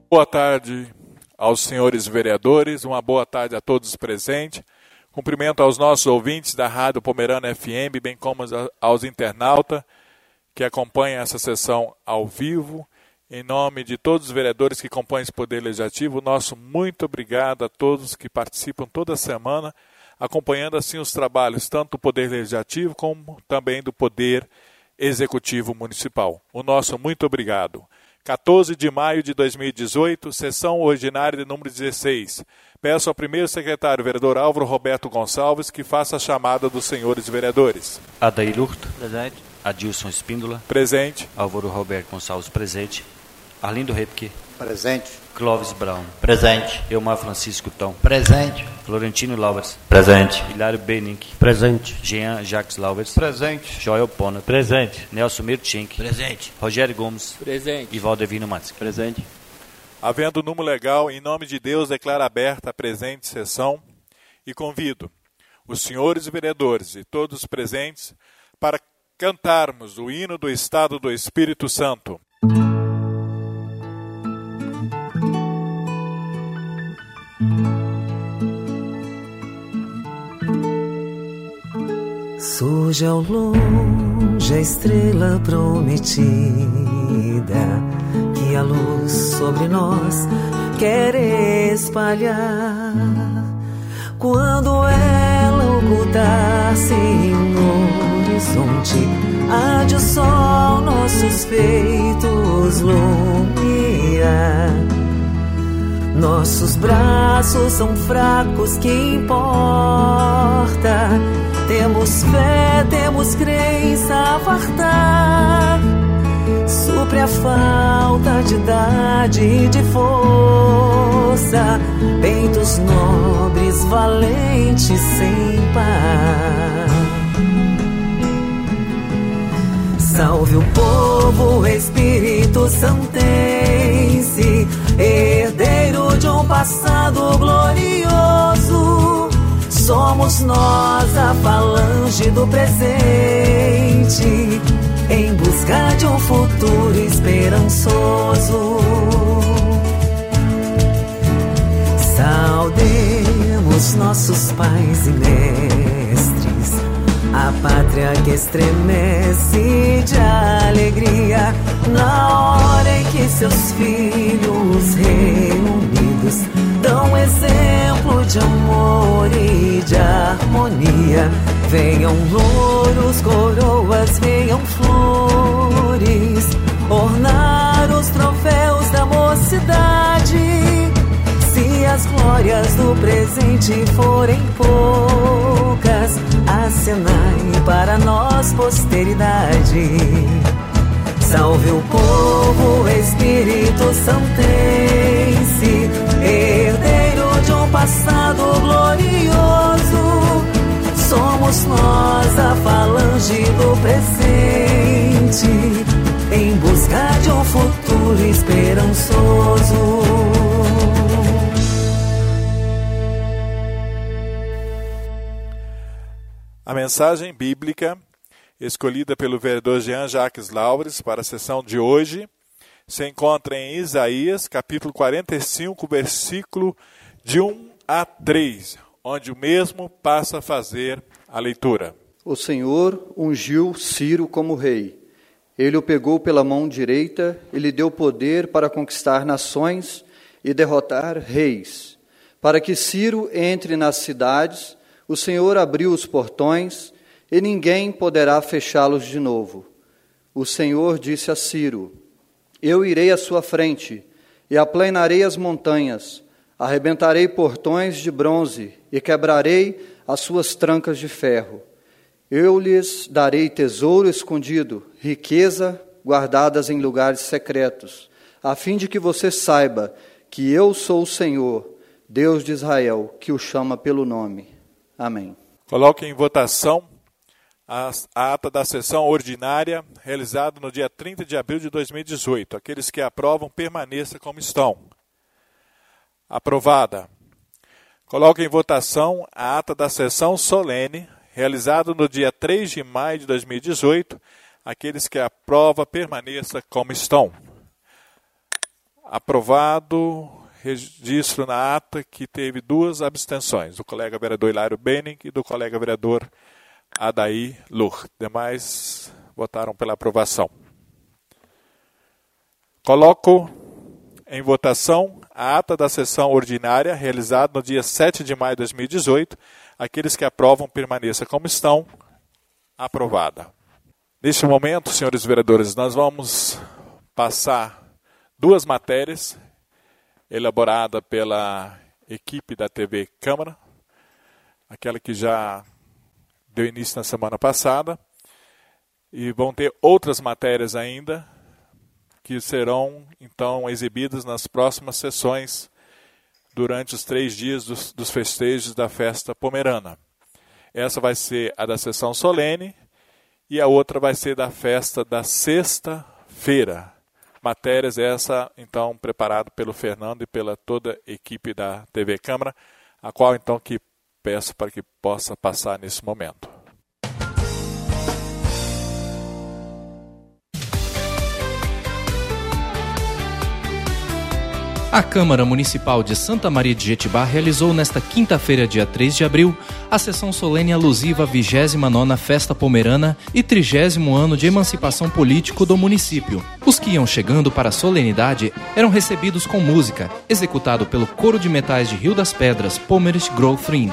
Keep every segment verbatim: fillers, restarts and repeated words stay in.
Boa tarde aos senhores vereadores, uma boa tarde a todos presentes. Cumprimento aos nossos ouvintes da Rádio Pomerana F M, bem como aos internautas que acompanham essa sessão ao vivo. Em nome de todos os vereadores que compõem esse Poder Legislativo, nosso muito obrigado a todos que participam toda semana, acompanhando assim os trabalhos tanto do Poder Legislativo como também do Poder Executivo Municipal. O nosso muito obrigado. quatorze de maio de dois mil e dezoito, sessão ordinária de número dezesseis. Peço ao primeiro secretário, vereador Álvaro Roberto Gonçalves, que faça a chamada dos senhores vereadores. Adair Hurto. Presente. Adilson Espíndola. Presente. Álvaro Roberto Gonçalves. Presente. Arlindo Repke. Presente. Clóvis Brown. Presente. Elmar Francisco Tom. Presente. Florentino Laubers. Presente. Hilário Benink. Presente. Jean Jacques Laubers. Presente. Joel Pona. Presente. Nelson Mirtschink. Presente. Rogério Gomes. Presente. E Valdevino Matos. Presente. Havendo número legal, em nome de Deus, declaro aberta a presente sessão e convido os senhores vereadores e todos os presentes para cantarmos o hino do Estado do Espírito Santo. Surge ao longe a estrela prometida, que a luz sobre nós quer espalhar. Quando ela ocultar-se no horizonte, há de o sol nossos peitos lumiar. Nossos braços são fracos, que importa? Temos fé, temos crença a fartar. Supre a falta de idade e de força, peitos nobres, valentes, sem par. Salve o povo, Espírito Santense, herdeiro de um passado glorioso. Somos nós a falange do presente, em busca de um futuro esperançoso. Saudemos nossos pais e mestres, a pátria que estremece de alegria, na hora em que seus filhos reunidos dão exemplo de amor e de harmonia. Venham louros, coroas, venham flores, ornar os troféus da mocidade. Se as glórias do presente forem poucas, acenai para nós, posteridade. Salve o povo, Espírito Santense, herdeiro de um passado glorioso. Somos nós a falange do presente, em busca de um futuro esperançoso. A mensagem bíblica escolhida pelo vereador Jean Jacques Laubers para a sessão de hoje se encontra em Isaías, capítulo quarenta e cinco, versículo de um a três, onde o mesmo passa a fazer a leitura. O Senhor ungiu Ciro como rei. Ele o pegou pela mão direita e lhe deu poder para conquistar nações e derrotar reis. Para que Ciro entre nas cidades, o Senhor abriu os portões e ninguém poderá fechá-los de novo. O Senhor disse a Ciro: eu irei à sua frente e aplanarei as montanhas, arrebentarei portões de bronze e quebrarei as suas trancas de ferro. Eu lhes darei tesouro escondido, riqueza guardadas em lugares secretos, a fim de que você saiba que eu sou o Senhor, Deus de Israel, que o chama pelo nome. Amém. Coloque em votação a ata da sessão ordinária realizada no dia trinta de abril de dois mil e dezoito. Aqueles que aprovam, permaneçam como estão. Aprovada. Coloque em votação a ata da sessão solene realizada no dia três de maio de dois mil e dezoito. Aqueles que aprovam, permaneçam como estão. Aprovado, registro na ata que teve duas abstenções, do colega vereador Hilário Benning e do colega vereador Adair Lur. Demais votaram pela aprovação. Coloco em votação a ata da sessão ordinária realizada no dia sete de maio de dois mil e dezoito. Aqueles que aprovam, permaneça como estão. Aprovada. Neste momento, senhores vereadores, nós vamos passar duas matérias elaboradas pela equipe da T V Câmara, aquela que já deu início na semana passada, e vão ter outras matérias ainda que serão então exibidas nas próximas sessões durante os três dias dos, dos festejos da festa pomerana. Essa vai ser a da sessão solene e a outra vai ser da festa da sexta-feira. Matérias essa, então, preparada pelo Fernando e pela toda a equipe da T V Câmara, a qual, então, que peço para que possa passar nesse momento. A Câmara Municipal de Santa Maria de Jetibá realizou nesta quinta-feira, dia três de abril, a sessão solene alusiva à vigésima nona Festa Pomerana e trigésimo ano de emancipação político do município. Os que iam chegando para a solenidade eram recebidos com música, executado pelo Coro de Metais de Rio das Pedras, Pomerish Growthrin.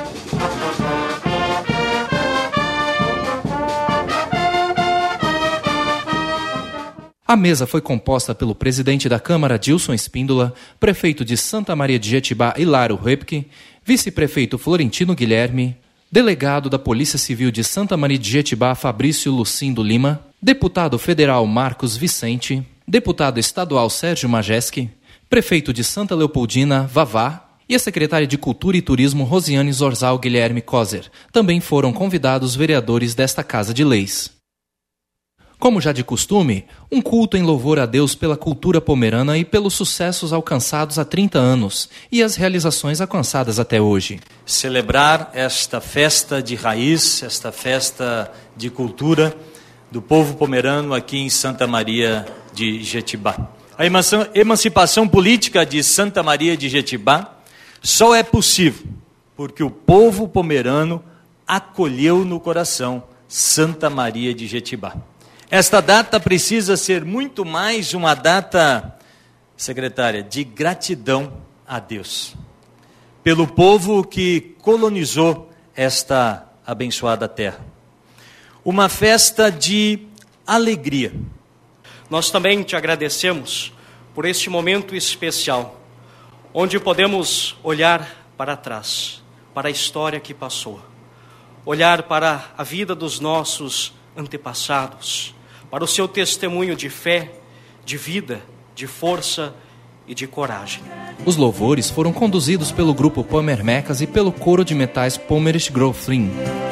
A mesa foi composta pelo presidente da Câmara, Dilson Espíndola, prefeito de Santa Maria de Jetibá, Hilário Röpke, vice-prefeito Florentino Guilherme, delegado da Polícia Civil de Santa Maria de Jetibá, Fabrício Lucindo Lima, deputado federal Marcos Vicente, deputado estadual Sérgio Majeski, prefeito de Santa Leopoldina, Vavá, e a secretária de Cultura e Turismo, Rosiane Zorzal Guilherme Coser. Também foram convidados vereadores desta Casa de Leis. Como já de costume, um culto em louvor a Deus pela cultura pomerana e pelos sucessos alcançados há trinta anos e as realizações alcançadas até hoje. Celebrar esta festa de raiz, esta festa de cultura do povo pomerano aqui em Santa Maria de Jetibá. A emancipação política de Santa Maria de Jetibá só é possível porque o povo pomerano acolheu no coração Santa Maria de Jetibá. Esta data precisa ser muito mais uma data, secretária, de gratidão a Deus, pelo povo que colonizou esta abençoada terra. Uma festa de alegria. Nós também te agradecemos por este momento especial, onde podemos olhar para trás, para a história que passou, olhar para a vida dos nossos antepassados, para o seu testemunho de fé, de vida, de força e de coragem. Os louvores foram conduzidos pelo grupo Pomermecas e pelo Coro de Metais Pomerish Growthrin.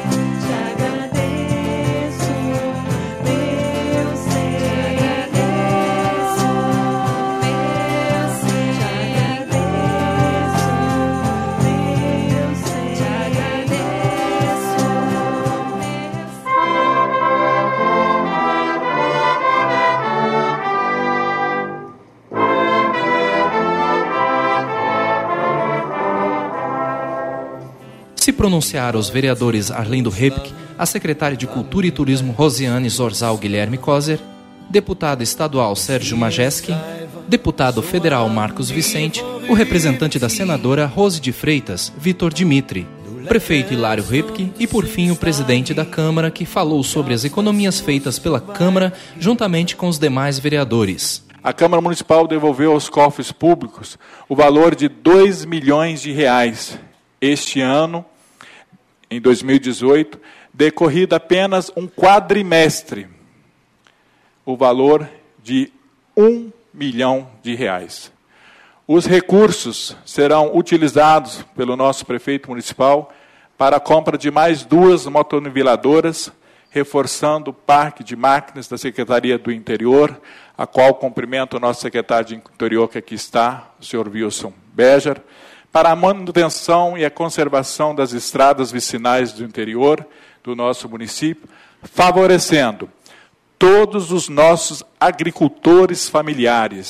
Se pronunciaram os vereadores Arlindo Röpke, a secretária de Cultura e Turismo Rosiane Zorzal Guilherme Coser, deputado estadual Sérgio Majeski, deputado federal Marcos Vicente, o representante da senadora Rose de Freitas, Vitor Dimitri, prefeito Hilário Röpke e, por fim, o presidente da Câmara, que falou sobre as economias feitas pela Câmara juntamente com os demais vereadores. A Câmara Municipal devolveu aos cofres públicos o valor de dois milhões de reais este ano, em dois mil e dezoito, decorrido apenas um quadrimestre, o valor de um milhão de reais. Os recursos serão utilizados pelo nosso prefeito municipal para a compra de mais duas motoniveladoras, reforçando o parque de máquinas da Secretaria do Interior, a qual cumprimento o nosso secretário de Interior, que aqui está, o senhor Wilson Bejar, para a manutenção e a conservação das estradas vicinais do interior do nosso município, favorecendo todos os nossos agricultores familiares,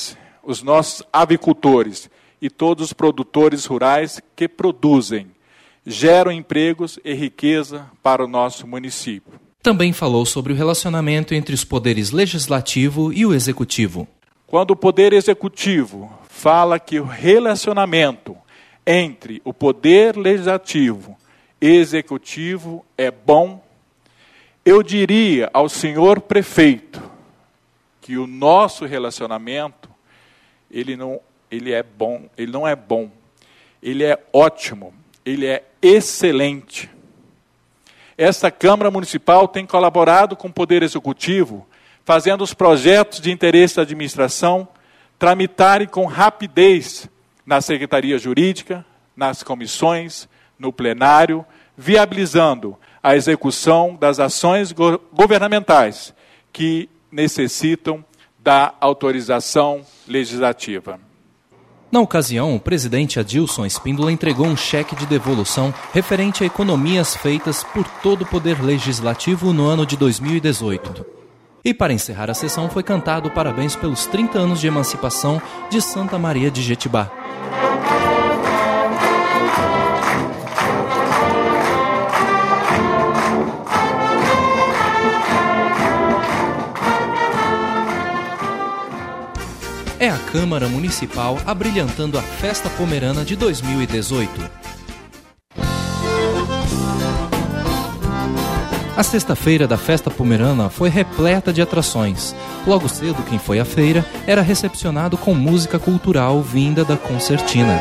os nossos avicultores e todos os produtores rurais que produzem, geram empregos e riqueza para o nosso município. Também falou sobre o relacionamento entre os poderes legislativo e o executivo. Quando o poder executivo fala que o relacionamento entre o poder legislativo e executivo é bom, eu diria ao senhor prefeito que o nosso relacionamento ele não, ele é bom, ele não é bom, ele é ótimo, ele é excelente. Esta Câmara Municipal tem colaborado com o Poder Executivo, fazendo os projetos de interesse da administração tramitarem com rapidez na Secretaria Jurídica, nas comissões, no plenário, viabilizando a execução das ações go- governamentais que necessitam da autorização legislativa. Na ocasião, o presidente Adilson Espíndola entregou um cheque de devolução referente a economias feitas por todo o Poder Legislativo no ano de dois mil e dezoito. E para encerrar a sessão foi cantado parabéns pelos trinta anos de emancipação de Santa Maria de Jetibá. É a Câmara Municipal abrilhantando a Festa Pomerana de dois mil e dezoito. A sexta-feira da Festa Pomerana foi repleta de atrações. Logo cedo, quem foi à feira era recepcionado com música cultural vinda da concertina.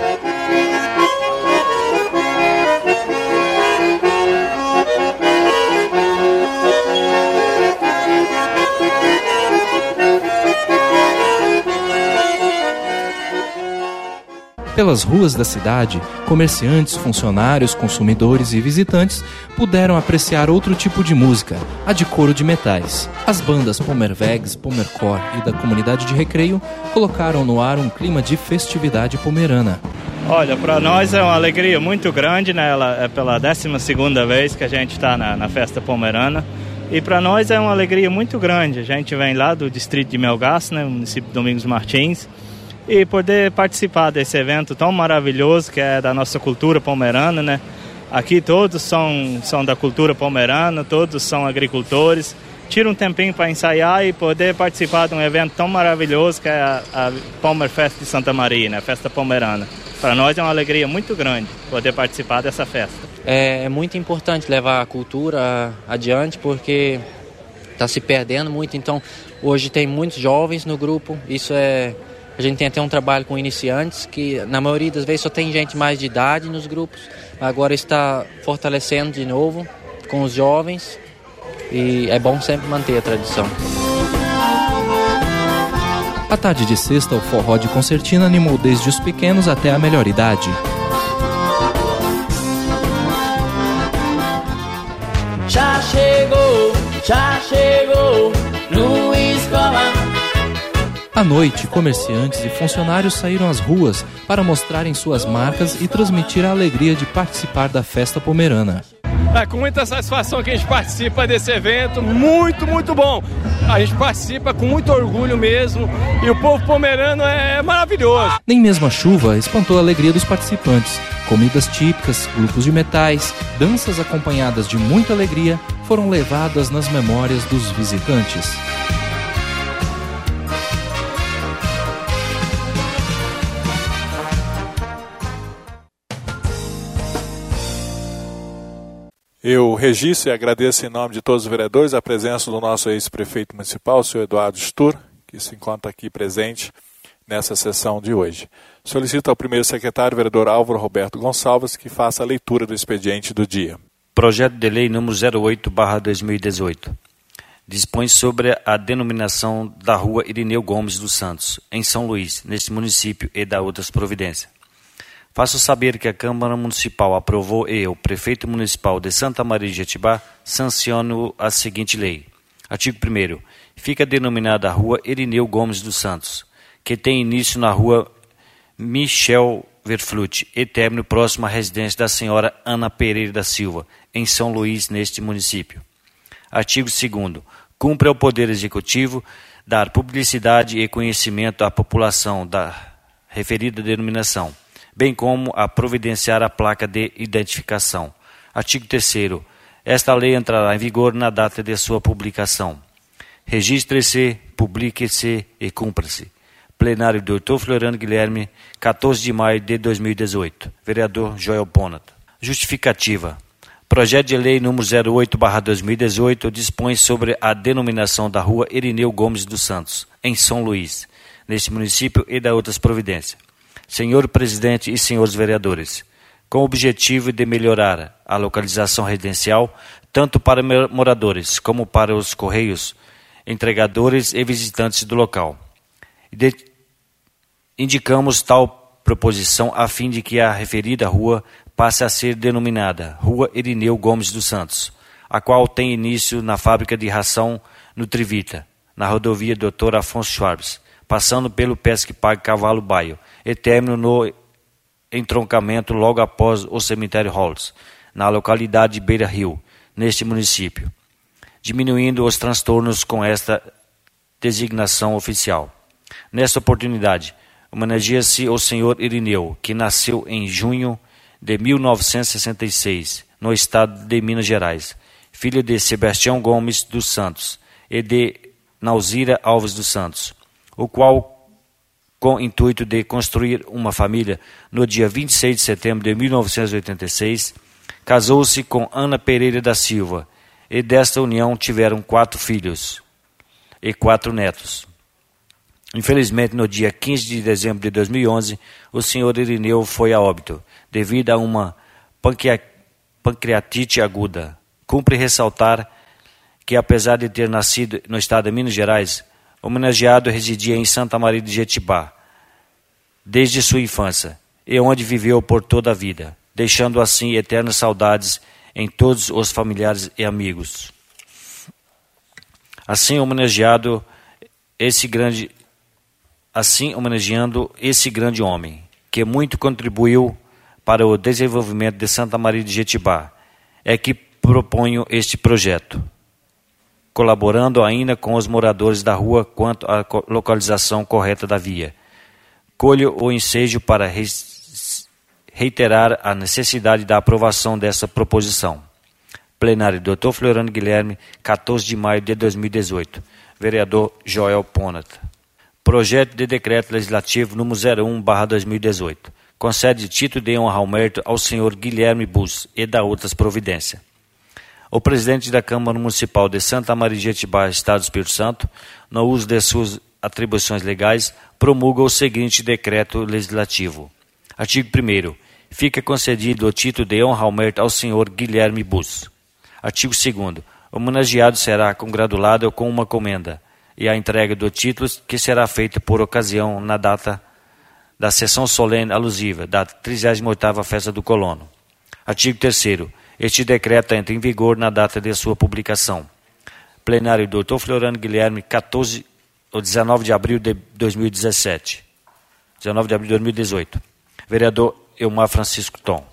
Pelas ruas da cidade, comerciantes, funcionários, consumidores e visitantes puderam apreciar outro tipo de música, a de coro de metais. As bandas Pomervegs, Pomercor e da comunidade de recreio colocaram no ar um clima de festividade pomerana. Olha, para nós é uma alegria muito grande, né? Ela é pela décima segunda vez que a gente está na, na Festa Pomerana. E para nós é uma alegria muito grande. A gente vem lá do distrito de Melgaço, né? Município de Domingos Martins. E poder participar desse evento tão maravilhoso que é da nossa cultura pomerana, né? Aqui todos são, são da cultura pomerana, todos são agricultores. Tira um tempinho para ensaiar e poder participar de um evento tão maravilhoso que é a, a Pomerfest de Santa Maria, né? Festa Pomerana. Para nós é uma alegria muito grande poder participar dessa festa. É, é muito importante levar a cultura adiante porque está se perdendo muito. Então hoje tem muitos jovens no grupo, isso é... A gente tem até um trabalho com iniciantes, que na maioria das vezes só tem gente mais de idade nos grupos. Agora está fortalecendo de novo com os jovens e é bom sempre manter a tradição. A tarde de sexta, o forró de concertina animou desde os pequenos até a melhor idade. Já chegou, já chegou no escola. À noite, comerciantes e funcionários saíram às ruas para mostrarem suas marcas e transmitir a alegria de participar da Festa Pomerana. É com muita satisfação que a gente participa desse evento, muito, muito bom. A gente participa com muito orgulho mesmo e o povo pomerano é maravilhoso. Nem mesmo a chuva espantou a alegria dos participantes. Comidas típicas, grupos de metais, danças acompanhadas de muita alegria foram levadas nas memórias dos visitantes. Eu registro e agradeço em nome de todos os vereadores a presença do nosso ex-prefeito municipal, o senhor Eduardo Stur, que se encontra aqui presente nessa sessão de hoje. Solicito ao primeiro secretário, vereador Álvaro Roberto Gonçalves, que faça a leitura do expediente do dia. Projeto de lei número zero oito barra dois mil e dezoito. Dispõe sobre a denominação da rua Irineu Gomes dos Santos, em São Luís, neste município, e da outras providências. Faço saber que a Câmara Municipal aprovou e o Prefeito Municipal de Santa Maria de Jetibá sanciono a seguinte lei. Artigo primeiro. Fica denominada a Rua Irineu Gomes dos Santos, que tem início na Rua Michel Verflute e término próximo à residência da senhora Ana Pereira da Silva, em São Luís, neste município. Artigo segundo. Cumpre ao Poder Executivo dar publicidade e conhecimento à população da referida denominação, bem como a providenciar a placa de identificação. Artigo terceiro. Esta lei entrará em vigor na data de sua publicação. Registre-se, publique-se e cumpra-se. Plenário doutor Floriano Guilherme, quatorze de maio de dois mil e dezoito. Vereador Joel Ponat. Justificativa. Projeto de lei número zero oito barra dois mil e dezoito dispõe sobre a denominação da rua Irineu Gomes dos Santos, em São Luís, neste município, e da outras providências. Senhor presidente e senhores vereadores, com o objetivo de melhorar a localização residencial, tanto para moradores como para os correios, entregadores e visitantes do local. De... Indicamos tal proposição a fim de que a referida rua passe a ser denominada Rua Irineu Gomes dos Santos, a qual tem início na fábrica de ração Nutrivita, na rodovia doutor Afonso Schwartz, passando pelo Pesque Pague Cavalo Baio, e término no entroncamento logo após o cemitério Holtz, na localidade de Beira Rio, neste município, diminuindo os transtornos com esta designação oficial. Nesta oportunidade, homenageia-se o senhor Irineu, que nasceu em junho de mil novecentos e sessenta e seis, no estado de Minas Gerais, filho de Sebastião Gomes dos Santos e de Nauzira Alves dos Santos, o qual, com o intuito de construir uma família, no dia vinte e seis de setembro de mil novecentos e oitenta e seis, casou-se com Ana Pereira da Silva, e desta união tiveram quatro filhos e quatro netos. Infelizmente, no dia quinze de dezembro de dois mil e onze, o senhor Irineu foi a óbito, devido a uma pancreatite aguda. Cumpre ressaltar que, apesar de ter nascido no estado de Minas Gerais, o homenageado residia em Santa Maria de Jetibá desde sua infância, e onde viveu por toda a vida, deixando assim eternas saudades em todos os familiares e amigos. Assim homenageado esse grande assim homenageando esse grande homem, que muito contribuiu para o desenvolvimento de Santa Maria de Jetibá, é que proponho este projeto, colaborando ainda com os moradores da rua quanto à localização correta da via. Colho o ensejo para reiterar a necessidade da aprovação dessa proposição. Plenário doutor Floriano Guilherme, quatorze de maio de dois mil e dezoito. Vereador Joel Ponat. Projeto de decreto legislativo número zero um barra dois mil e dezoito. Concede título de honra ao mérito ao senhor Guilherme Bus e da outras providências. O presidente da Câmara Municipal de Santa Maria de Jetibá, Estado do Espírito Santo, no uso de suas atribuições legais, promulga o seguinte decreto legislativo. Artigo primeiro. Fica concedido o título de honra ao mérito ao senhor Guilherme Bus. Artigo segundo. O homenageado será congratulado com uma comenda e a entrega do título, que será feita por ocasião na data da sessão solene alusiva da trigésima oitava Festa do Colono. Artigo terceiro. Este decreto entra em vigor na data de sua publicação. Plenário doutor Floriano Guilherme, quatorze, ou dezenove de abril de dois mil e dezessete. dezenove de abril de dois mil e dezoito. Vereador Elmar Francisco Tom.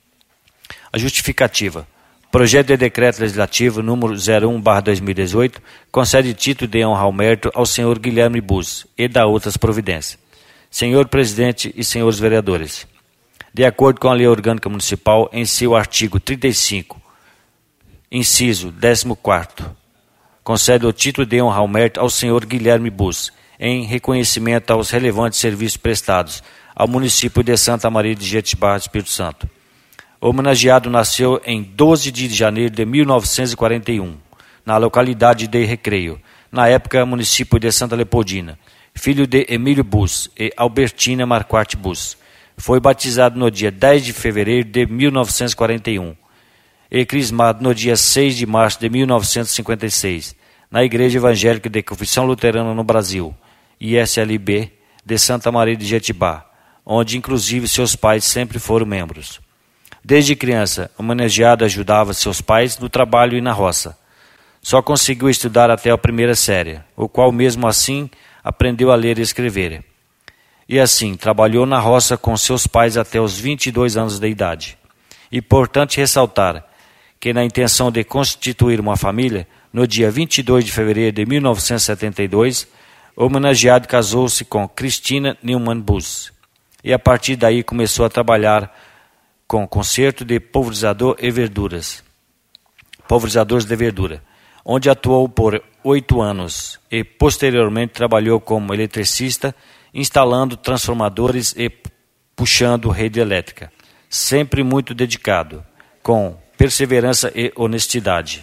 A justificativa. Projeto de decreto legislativo número zero um barra dois mil e dezoito concede título de honra ao mérito ao senhor Guilherme Bus e da outras providências. Senhor presidente e senhores vereadores, de acordo com a Lei Orgânica Municipal, em seu artigo trinta e cinco, inciso décimo quarto, concede o título de honra ao mérito ao senhor Guilherme Bus, em reconhecimento aos relevantes serviços prestados ao município de Santa Maria de Jetibá, Espírito Santo. O homenageado nasceu em doze de janeiro de mil novecentos e quarenta e um, na localidade de Recreio, na época município de Santa Leopoldina, filho de Emílio Bus e Albertina Marquardt Bus. Foi batizado no dia dez de fevereiro de mil novecentos e quarenta e um e crismado no dia seis de março de mil novecentos e cinquenta e seis, na Igreja Evangélica de Confissão Luterana no Brasil, I S L B, de Santa Maria de Jetibá, onde inclusive seus pais sempre foram membros. Desde criança, o homenageado ajudava seus pais no trabalho e na roça. Só conseguiu estudar até a primeira série, o qual mesmo assim aprendeu a ler e escrever. E assim, trabalhou na roça com seus pais até os vinte e dois anos de idade. Importante ressaltar que, na intenção de constituir uma família, no dia vinte e dois de fevereiro de mil novecentos e setenta e dois, O homenageado casou-se com Cristina Neumann Bus e a partir daí começou a trabalhar com concerto de pulverizador e verduras, pulverizadores de verdura, onde atuou por oito anos e posteriormente trabalhou como eletricista, instalando transformadores e puxando rede elétrica, sempre muito dedicado, com perseverança e honestidade.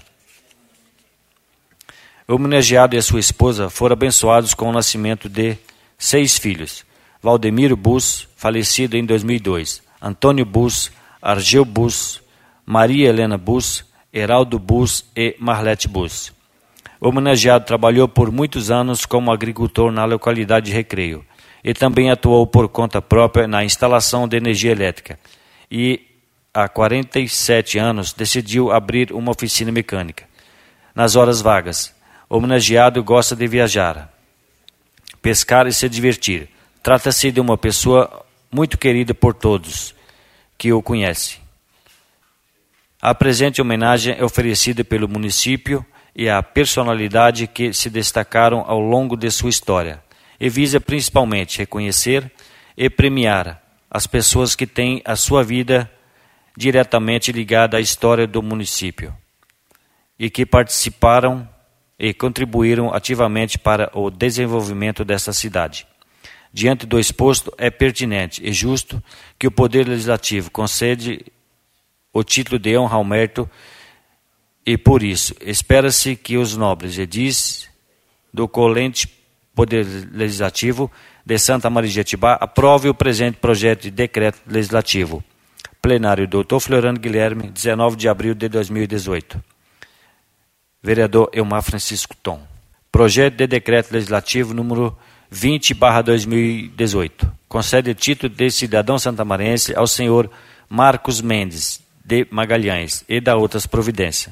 O homenageado e a sua esposa foram abençoados com o nascimento de seis filhos: Valdemiro Bus, falecido em dois mil e dois, Antônio Bus, Argeu Bus, Maria Helena Bus, Heraldo Bus e Marlete Bus. O homenageado trabalhou por muitos anos como agricultor na localidade de Recreio e também atuou por conta própria na instalação de energia elétrica e, há quarenta e sete anos, decidiu abrir uma oficina mecânica. Nas horas vagas, o homenageado gosta de viajar, pescar e se divertir. Trata-se de uma pessoa muito querida por todos que o conhecem. A presente homenagem é oferecida pelo município e a personalidade que se destacaram ao longo de sua história e visa principalmente reconhecer e premiar as pessoas que têm a sua vida diretamente ligada à história do município e que participaram e contribuíram ativamente para o desenvolvimento desta cidade. Diante do exposto, é pertinente e justo que o Poder Legislativo concede o título de honra ao mérito e, por isso, espera-se que os nobres edis do colente Poder Legislativo de Santa Maria de Jetibá aprove o presente projeto de decreto legislativo. Plenário doutor Floriano Guilherme, dezenove de abril de dois mil e dezoito. Vereador Elmar Francisco Tom. Projeto de decreto legislativo número vinte barra dois mil e dezoito. Concede título de cidadão santamariense ao senhor Marcos Mendes de Magalhães e da outras providências.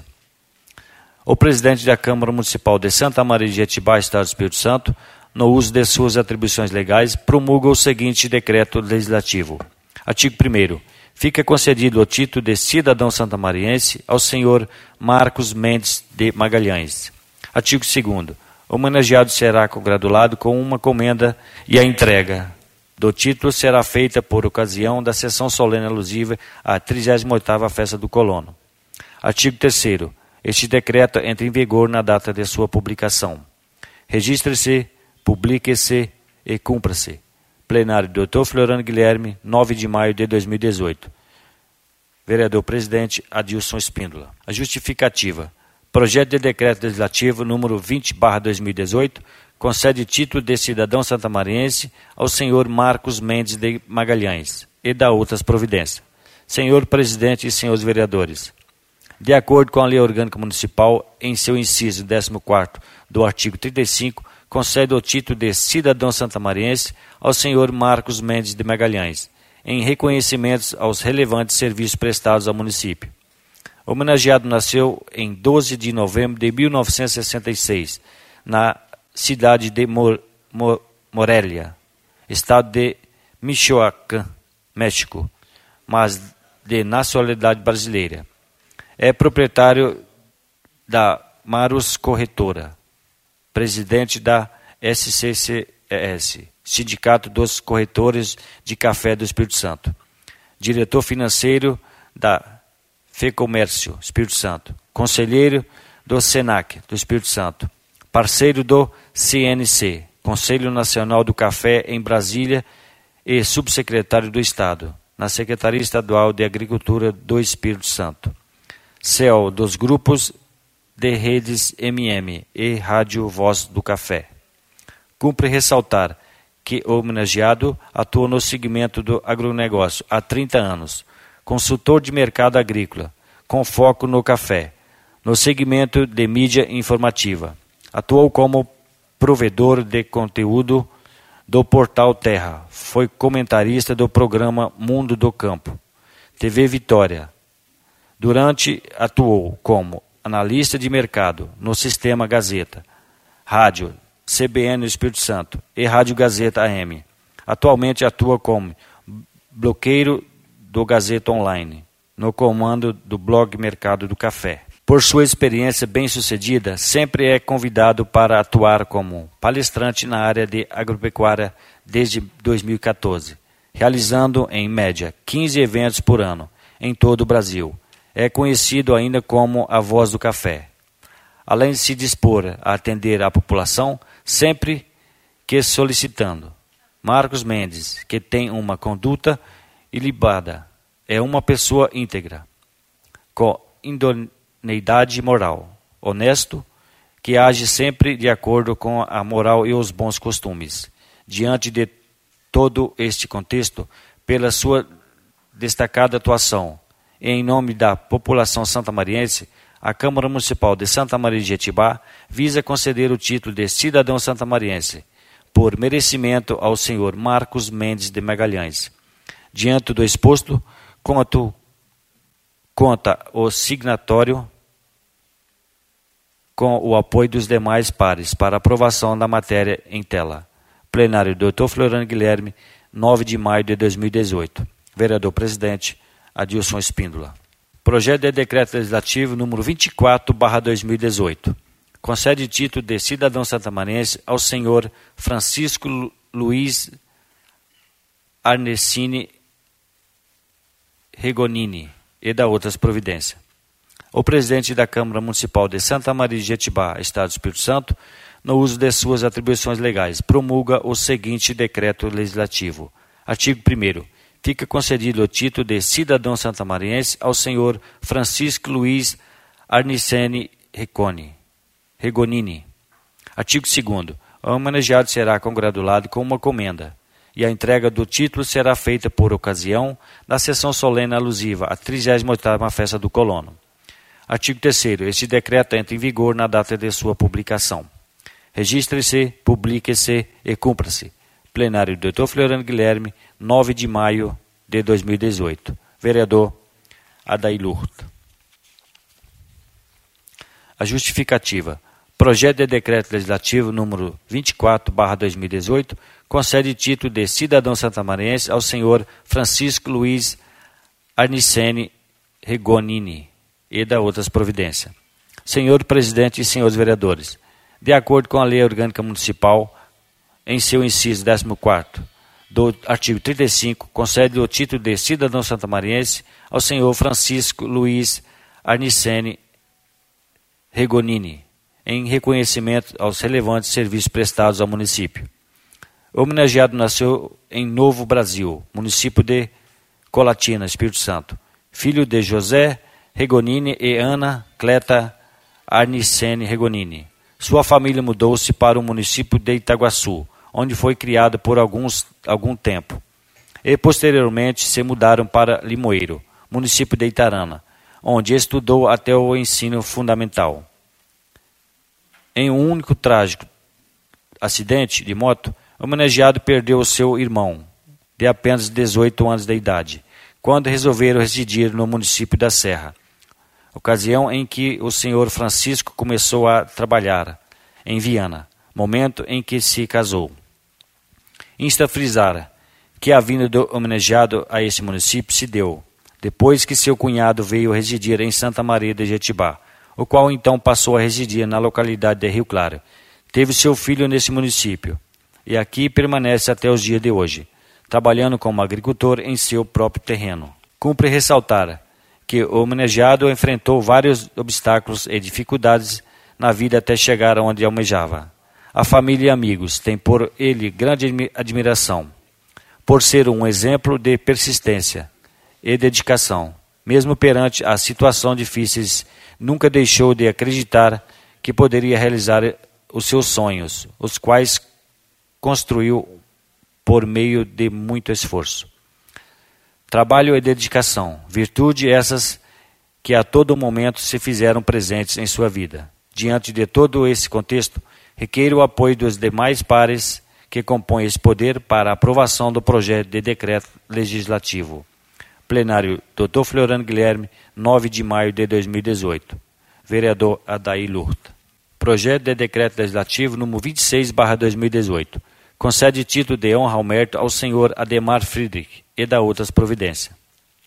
O presidente da Câmara Municipal de Santa Maria de Jetibá, Estado do Espírito Santo, no uso de suas atribuições legais, promulga o seguinte decreto legislativo. Artigo primeiro. Fica concedido o título de cidadão santamariense ao senhor Marcos Mendes de Magalhães. Artigo segundo. O homenageado será congratulado com uma comenda e a entrega do título será feita por ocasião da sessão solene alusiva à trigésima oitava Festa do Colono. Artigo terceiro. Este decreto entra em vigor na data de sua publicação. Registre-se, publique-se e cumpra-se. Plenário doutor Floriano Guilherme, nove de maio de dois mil e dezoito. Vereador presidente Adilson Espíndola. A justificativa. Projeto de decreto legislativo número vinte barra dois mil e dezoito concede título de cidadão santamariense ao senhor Marcos Mendes de Magalhães e da outras providências. Senhor presidente e senhores vereadores, de acordo com a Lei Orgânica Municipal, em seu inciso décimo quarto do artigo trinta e cinco, concede o título de cidadão santamariense ao senhor Marcos Mendes de Magalhães, em reconhecimentos aos relevantes serviços prestados ao município. O homenageado nasceu em doze de novembro de mil novecentos e sessenta e seis, na cidade de Mor Mor Morelia, estado de Michoacán, México, mas de nacionalidade brasileira. É proprietário da Marus Corretora, presidente da S C C S, Sindicato dos Corretores de Café do Espírito Santo, diretor financeiro da FEComércio Espírito Santo, conselheiro do SENAC do Espírito Santo, parceiro do C N C, Conselho Nacional do Café em Brasília e subsecretário do Estado, na Secretaria Estadual de Agricultura do Espírito Santo. C E O dos grupos de redes M M e Rádio Voz do Café. Cumpre ressaltar que o homenageado atua no segmento do agronegócio há trinta anos, consultor de mercado agrícola, com foco no café, no segmento de mídia informativa. Atuou como provedor de conteúdo do Portal Terra, foi comentarista do programa Mundo do Campo, T V Vitória. Durante, atuou como analista de mercado no Sistema Gazeta, Rádio C B N Espírito Santo e Rádio Gazeta A M. Atualmente atua como bloqueiro do Gazeta Online, no comando do blog Mercado do Café. Por sua experiência bem-sucedida, sempre é convidado para atuar como palestrante na área de agropecuária desde dois mil e quatorze, realizando, em média, quinze eventos por ano em todo o Brasil. É conhecido ainda como a voz do café. Além de se dispor a atender a população, sempre que solicitando. Marcos Mendes, que tem uma conduta ilibada, é uma pessoa íntegra, com idoneidade moral, honesto, que age sempre de acordo com a moral e os bons costumes. Diante de todo este contexto, pela sua destacada atuação, em nome da população santamariense, a Câmara Municipal de Santa Maria de Jetibá visa conceder o título de cidadão santamariense, por merecimento ao senhor Marcos Mendes de Magalhães. Diante do exposto, conto, conta o signatório com o apoio dos demais pares para aprovação da matéria em tela. Plenário doutor Floriano Guilherme, nove de maio de dois mil e dezoito. Vereador-presidente Adilson Espíndola. Projeto de decreto legislativo número vinte e quatro barra dois mil e dezoito. Concede título de cidadão santamariense ao senhor Francisco Luiz Arnesini Regonini e da outras providências. O presidente da Câmara Municipal de Santa Maria de Jetibá, Estado do Espírito Santo, no uso de suas atribuições legais, promulga o seguinte decreto legislativo. Artigo primeiro. Fica concedido o título de cidadão santamariense ao senhor Francisco Luiz Arnesini Regonini. Regonini. Artigo segundo. O homenageado será congratulado com uma comenda e a entrega do título será feita por ocasião da sessão solene alusiva à trigésima oitava Festa do Colono. Artigo terceiro. Este decreto entra em vigor na data de sua publicação. Registre-se, publique-se e cumpra-se. Plenário do doutor Floriano Guilherme, nove de maio de dois mil e dezoito. Vereador Adair Lurta. A justificativa. Projeto de decreto legislativo número vinte e quatro barra dois mil e dezoito concede título de cidadão santamariense ao senhor Francisco Luiz Arnesini Regonini e da outras providências. Senhor presidente e senhores vereadores, de acordo com a Lei Orgânica Municipal, em seu inciso décimo quarto, do artigo trinta e cinco, concede o título de cidadão santamariense ao senhor Francisco Luiz Arnesini Regonini, em reconhecimento aos relevantes serviços prestados ao município. O homenageado nasceu em Novo Brasil, município de Colatina, Espírito Santo, filho de José Regonini e Ana Cleta Arnesini Regonini. Sua família mudou-se para o município de Itaguaçu, onde foi criado por alguns, algum tempo. E posteriormente se mudaram para Limoeiro, município de Itarana, onde estudou até o ensino fundamental. Em um único trágico acidente de moto, o homenageado perdeu o seu irmão, de apenas dezoito anos de idade, quando resolveram residir no município da Serra, ocasião em que o senhor Francisco começou a trabalhar em Viana, momento em que se casou. Insta a frisar que a vinda do homenageado a esse município se deu depois que seu cunhado veio residir em Santa Maria de Jetibá, o qual então passou a residir na localidade de Rio Claro. Teve seu filho nesse município e aqui permanece até os dias de hoje, trabalhando como agricultor em seu próprio terreno. Cumpre ressaltar que o homenageado enfrentou vários obstáculos e dificuldades na vida até chegar onde almejava. A família e amigos têm por ele grande admiração, por ser um exemplo de persistência e dedicação. Mesmo perante as situações difíceis, nunca deixou de acreditar que poderia realizar os seus sonhos, os quais construiu por meio de muito esforço. Trabalho e dedicação, virtude essas que a todo momento se fizeram presentes em sua vida. Diante de todo esse contexto, requer o apoio dos demais pares que compõem esse poder para a aprovação do projeto de decreto legislativo. Plenário doutor Floriano Guilherme, nove de maio de dois mil e dezoito. Vereador Adair Lurta. Projeto de decreto legislativo número vinte e seis barra dois mil e dezoito. Concede título de honra ao mérito ao senhor Ademar Friedrich e da outras providências.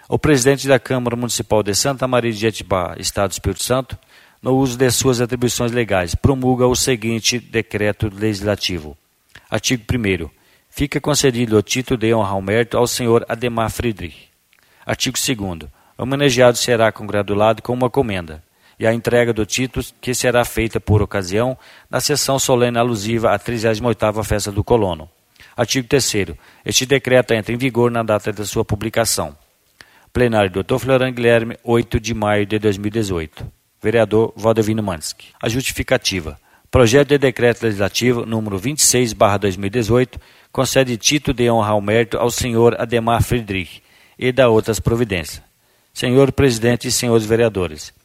O presidente da Câmara Municipal de Santa Maria de Jetibá, Estado do Espírito Santo, no uso de suas atribuições legais, promulga o seguinte decreto legislativo. Artigo primeiro. Fica concedido o título de honra ao mérito ao senhor Ademar Friedrich. Artigo segundo. O homenageado será congratulado com uma comenda e a entrega do título que será feita por ocasião da sessão solene alusiva à trigésima oitava Festa do Colono. Artigo terceiro. Este decreto entra em vigor na data da sua publicação. Plenário doutor Floriano Guilherme, oito de maio de dois mil e dezoito. Vereador Valdevino Mansky. A justificativa. Projeto de decreto legislativo número vinte e seis barra dois mil e dezoito concede título de honra ao mérito ao senhor Ademar Friedrich e dá outras providências. Senhor presidente e senhores vereadores,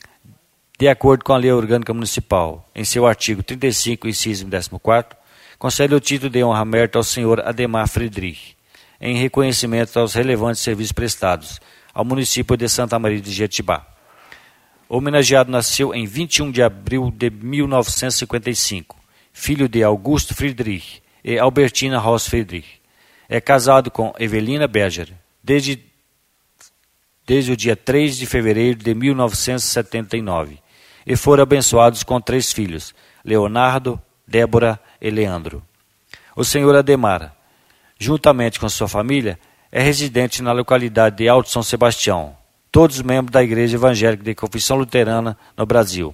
de acordo com a Lei Orgânica Municipal, em seu artigo trinta e cinco, inciso décimo quarto, concede o título de honra ao mérito ao senhor Ademar Friedrich, em reconhecimento aos relevantes serviços prestados ao município de Santa Maria de Jetibá. O homenageado nasceu em vinte e um de abril de mil novecentos e cinquenta e cinco, filho de Augusto Friedrich e Albertina Ross Friedrich. É casado com Evelina Berger, desde, desde o dia três de fevereiro de mil novecentos e setenta e nove, e foram abençoados com três filhos, Leonardo, Débora e Leandro. O senhor Ademar, juntamente com sua família, é residente na localidade de Alto São Sebastião, todos membros da Igreja Evangélica de Confissão Luterana no Brasil.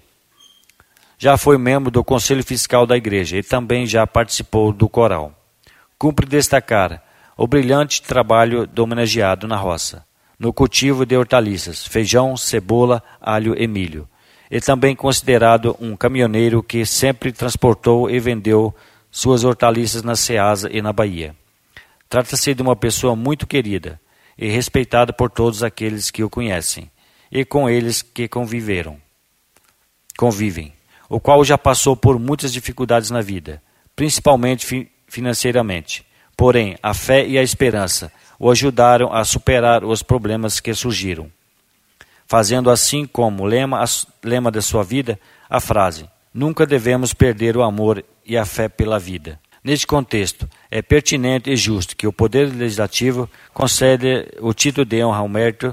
Já foi membro do Conselho Fiscal da Igreja e também já participou do coral. Cumpre destacar o brilhante trabalho do homenageado na roça, no cultivo de hortaliças, feijão, cebola, alho e milho, e também considerado um caminhoneiro que sempre transportou e vendeu suas hortaliças na Ceasa e na Bahia. Trata-se de uma pessoa muito querida e respeitada por todos aqueles que o conhecem e com eles que conviveram, convivem, o qual já passou por muitas dificuldades na vida, principalmente fi- financeiramente. Porém, a fé e a esperança o ajudaram a superar os problemas que surgiram, fazendo assim como lema, lema da sua vida a frase: nunca devemos perder o amor e a fé pela vida. Neste contexto, é pertinente e justo que o Poder Legislativo conceda o título de honra ao mérito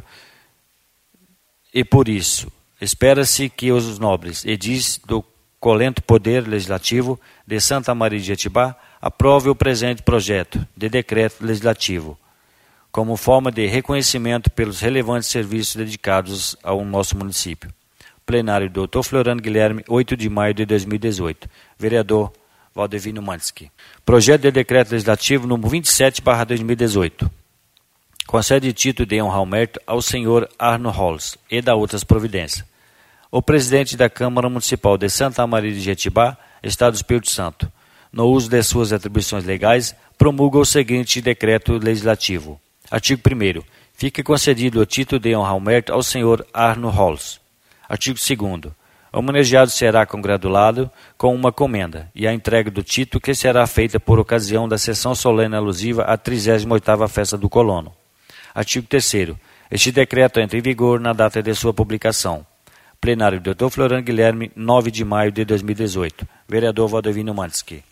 e, por isso, espera-se que os nobres edis do colento Poder Legislativo de Santa Maria de Jetibá aprove o presente projeto de decreto legislativo, como forma de reconhecimento pelos relevantes serviços dedicados ao nosso município. Plenário doutor Floriano Guilherme, oito de maio de dois mil e dezoito. Vereador Valdevino Mansky. Projeto de decreto legislativo número vinte e sete barra dois mil e dezoito. Concede título de honra ao mérito ao senhor Arno Holz e dá outras providências. O presidente da Câmara Municipal de Santa Maria de Jetibá, Estado do Espírito Santo, no uso de suas atribuições legais, promulga o seguinte decreto legislativo. Artigo primeiro. Fica concedido o título de honra ao mérito ao senhor Arno Holz. Artigo segundo. O homenageado será congratulado com uma comenda e a entrega do título que será feita por ocasião da sessão solene alusiva à trigésima oitava Festa do Colono. Artigo terceiro. Este decreto entra em vigor na data de sua publicação. Plenário doutor Floriano Guilherme, nove de maio de dois mil e dezoito. Vereador Valdevino Mansky.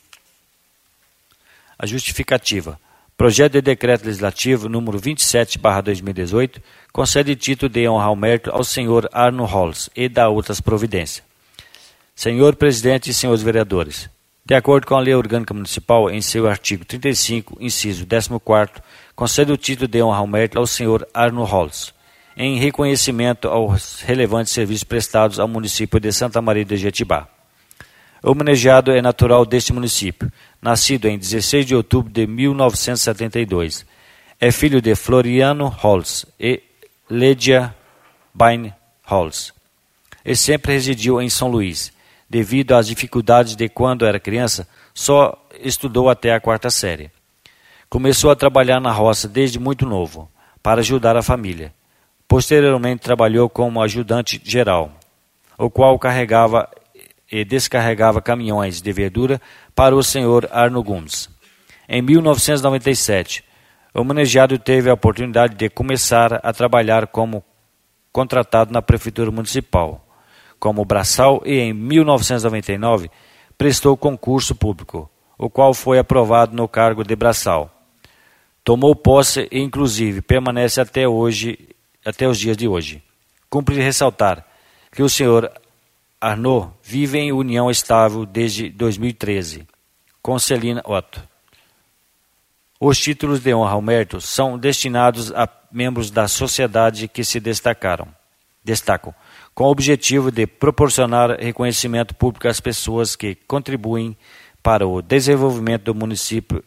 A justificativa. Projeto de decreto legislativo número vinte e sete barra dois mil e dezoito concede título de honra ao mérito ao senhor Arno Holz e dá outras providências. Senhor presidente e senhores vereadores, de acordo com a Lei Orgânica Municipal, em seu artigo trinta e cinco, inciso décimo quarto, concede o título de honra ao mérito ao senhor Arno Holz, em reconhecimento aos relevantes serviços prestados ao município de Santa Maria de Jetibá. O homenageado é natural deste município, nascido em dezesseis de outubro de mil novecentos e setenta e dois. É filho de Floriano Holz e Lédia Bain Holz. E sempre residiu em São Luís. Devido às dificuldades de quando era criança, só estudou até a quarta série. Começou a trabalhar na roça desde muito novo, para ajudar a família. Posteriormente trabalhou como ajudante geral, o qual carregava e descarregava caminhões de verdura para o senhor Arno Gomes. Em mil novecentos e noventa e sete, o homenageado teve a oportunidade de começar a trabalhar como contratado na Prefeitura Municipal, como braçal, e em mil novecentos e noventa e nove prestou concurso público, o qual foi aprovado no cargo de braçal. Tomou posse e, inclusive, permanece até hoje até os dias de hoje. Cumpre ressaltar que o senhor Arnaud vive em união estável desde dois mil e treze, com Celina Otto. Os títulos de honra ao mérito são destinados a membros da sociedade que se destacaram, destacam, com o objetivo de proporcionar reconhecimento público às pessoas que contribuem para o desenvolvimento do município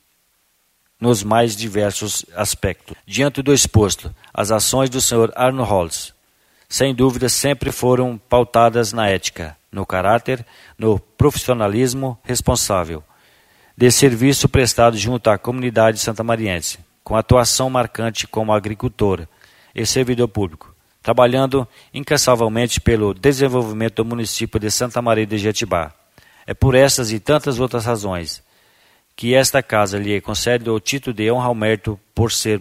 nos mais diversos aspectos. Diante do exposto, as ações do senhor Arno Holz, sem dúvida, sempre foram pautadas na ética, no caráter, no profissionalismo responsável, de serviço prestado junto à comunidade santamariense, com atuação marcante como agricultor e servidor público, trabalhando incansavelmente pelo desenvolvimento do município de Santa Maria de Jetibá. É por estas e tantas outras razões que esta casa lhe concede o título de honra ao mérito por ser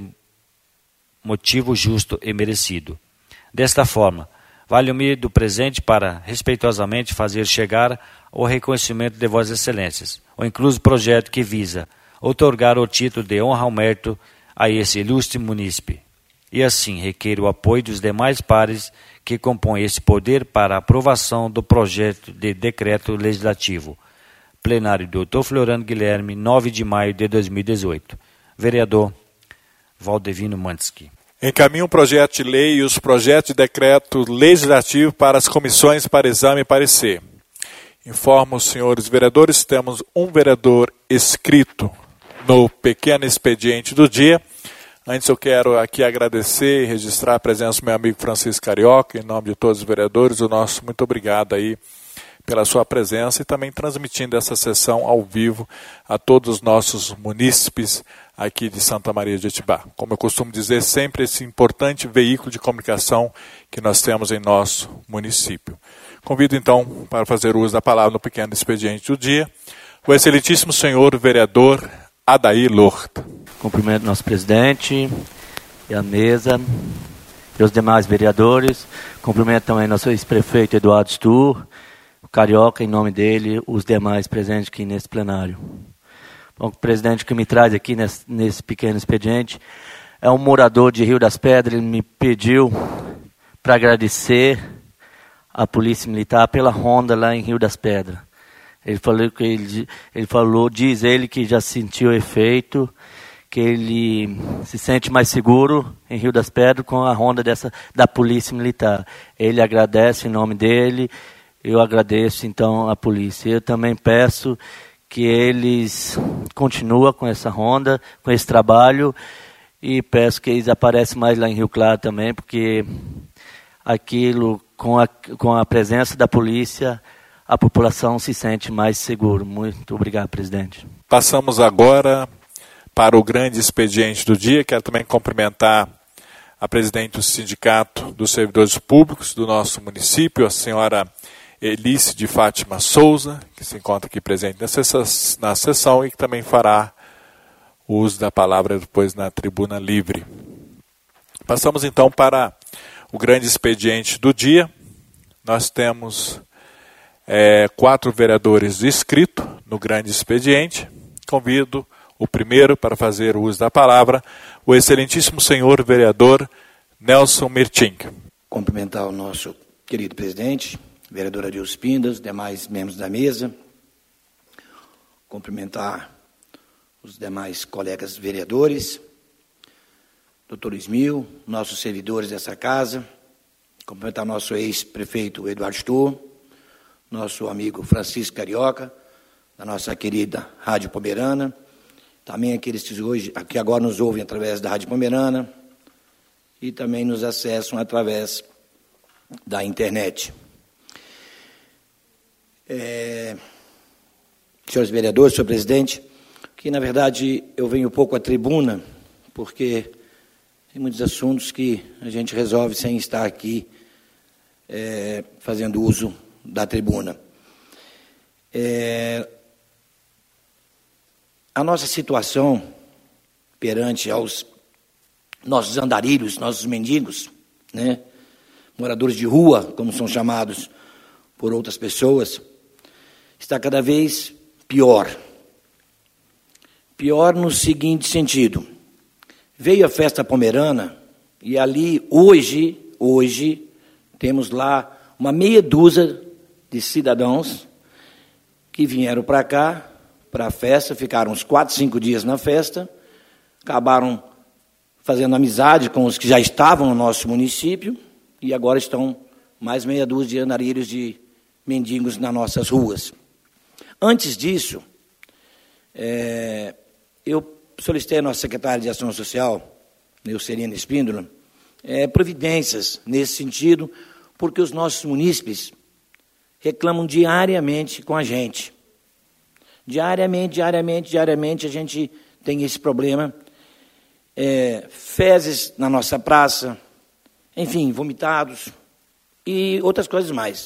motivo justo e merecido. Desta forma, valho-me do presente para respeitosamente fazer chegar o reconhecimento de Vossas Excelências, o incluso projeto que visa outorgar o título de honra ao mérito a esse ilustre munícipe. E assim requer o apoio dos demais pares que compõem esse poder para a aprovação do projeto de decreto legislativo. Plenário doutor Floriano Guilherme, nove de maio de dois mil e dezoito. Vereador Valdevino Mantzki. Encaminha um projeto de lei e os projetos de decreto legislativo para as comissões para exame e parecer. Informo os senhores vereadores, temos um vereador inscrito no pequeno expediente do dia. Antes eu quero aqui agradecer e registrar a presença do meu amigo Francisco Carioca, em nome de todos os vereadores, o nosso muito obrigado aí pela sua presença e também transmitindo essa sessão ao vivo a todos os nossos munícipes aqui de Santa Maria de Jetibá. Como eu costumo dizer, sempre esse importante veículo de comunicação que nós temos em nosso município. Convido então para fazer uso da palavra no pequeno expediente do dia, o excelentíssimo senhor vereador Adair Lorta. Cumprimento nosso presidente e a mesa e os demais vereadores. Cumprimento também nosso ex-prefeito Eduardo Stur, o Carioca, em nome dele, os demais presentes aqui nesse plenário. Bom, o presidente que me traz aqui nesse, nesse pequeno expediente é um morador de Rio das Pedras. Ele me pediu para agradecer à Polícia Militar pela ronda lá em Rio das Pedras. Ele falou que ele, ele falou, diz ele que já sentiu o efeito, que ele se sente mais seguro em Rio das Pedras com a ronda dessa, da Polícia Militar. Ele agradece em nome dele, eu agradeço então à polícia. Eu também peço que eles continuem com essa ronda, com esse trabalho, e peço que eles apareçam mais lá em Rio Claro também, porque aquilo, com a, com a presença da polícia, a população se sente mais seguro. Muito obrigado, presidente. Passamos agora para o grande expediente do dia. Quero também cumprimentar a presidente do Sindicato dos Servidores Públicos do nosso município, a senhora Elice de Fátima Souza, que se encontra aqui presente na sessão e que também fará o uso da palavra depois na tribuna livre. Passamos então para o grande expediente do dia. Nós temos é, quatro vereadores inscritos no grande expediente. Convido o primeiro para fazer o uso da palavra, o excelentíssimo senhor vereador Nelson Mertink. Cumprimentar o nosso querido presidente, vereador Adilson Pindas, demais membros da mesa. Cumprimentar os demais colegas vereadores, doutor Ismil, nossos servidores dessa casa. Cumprimentar nosso ex-prefeito Eduardo Stur, nosso amigo Francisco Carioca, da nossa querida Rádio Pomerana, também aqueles que, hoje, que agora nos ouvem através da Rádio Pomerana e também nos acessam através da internet. É, senhores vereadores, senhor presidente, que na verdade eu venho pouco à tribuna, porque tem muitos assuntos que a gente resolve sem estar aqui é, fazendo uso da tribuna. É, a nossa situação perante aos nossos andarilhos, nossos mendigos, né, moradores de rua, como são chamados por outras pessoas, está cada vez pior. Pior no seguinte sentido: veio a festa pomerana E ali, hoje, hoje, temos lá uma meia dúzia de cidadãos que vieram para cá, para a festa, ficaram uns quatro, cinco dias na festa, acabaram fazendo amizade com os que já estavam no nosso município e agora estão mais meia dúzia de andarilhos de mendigos nas nossas ruas. Antes disso, é, eu solicitei à nossa secretária de Ação Social, Neucelina Espíndola, é, providências nesse sentido, porque os nossos munícipes reclamam diariamente com a gente. Diariamente, diariamente, diariamente a gente tem esse problema. É, fezes na nossa praça, enfim, vomitados e outras coisas mais.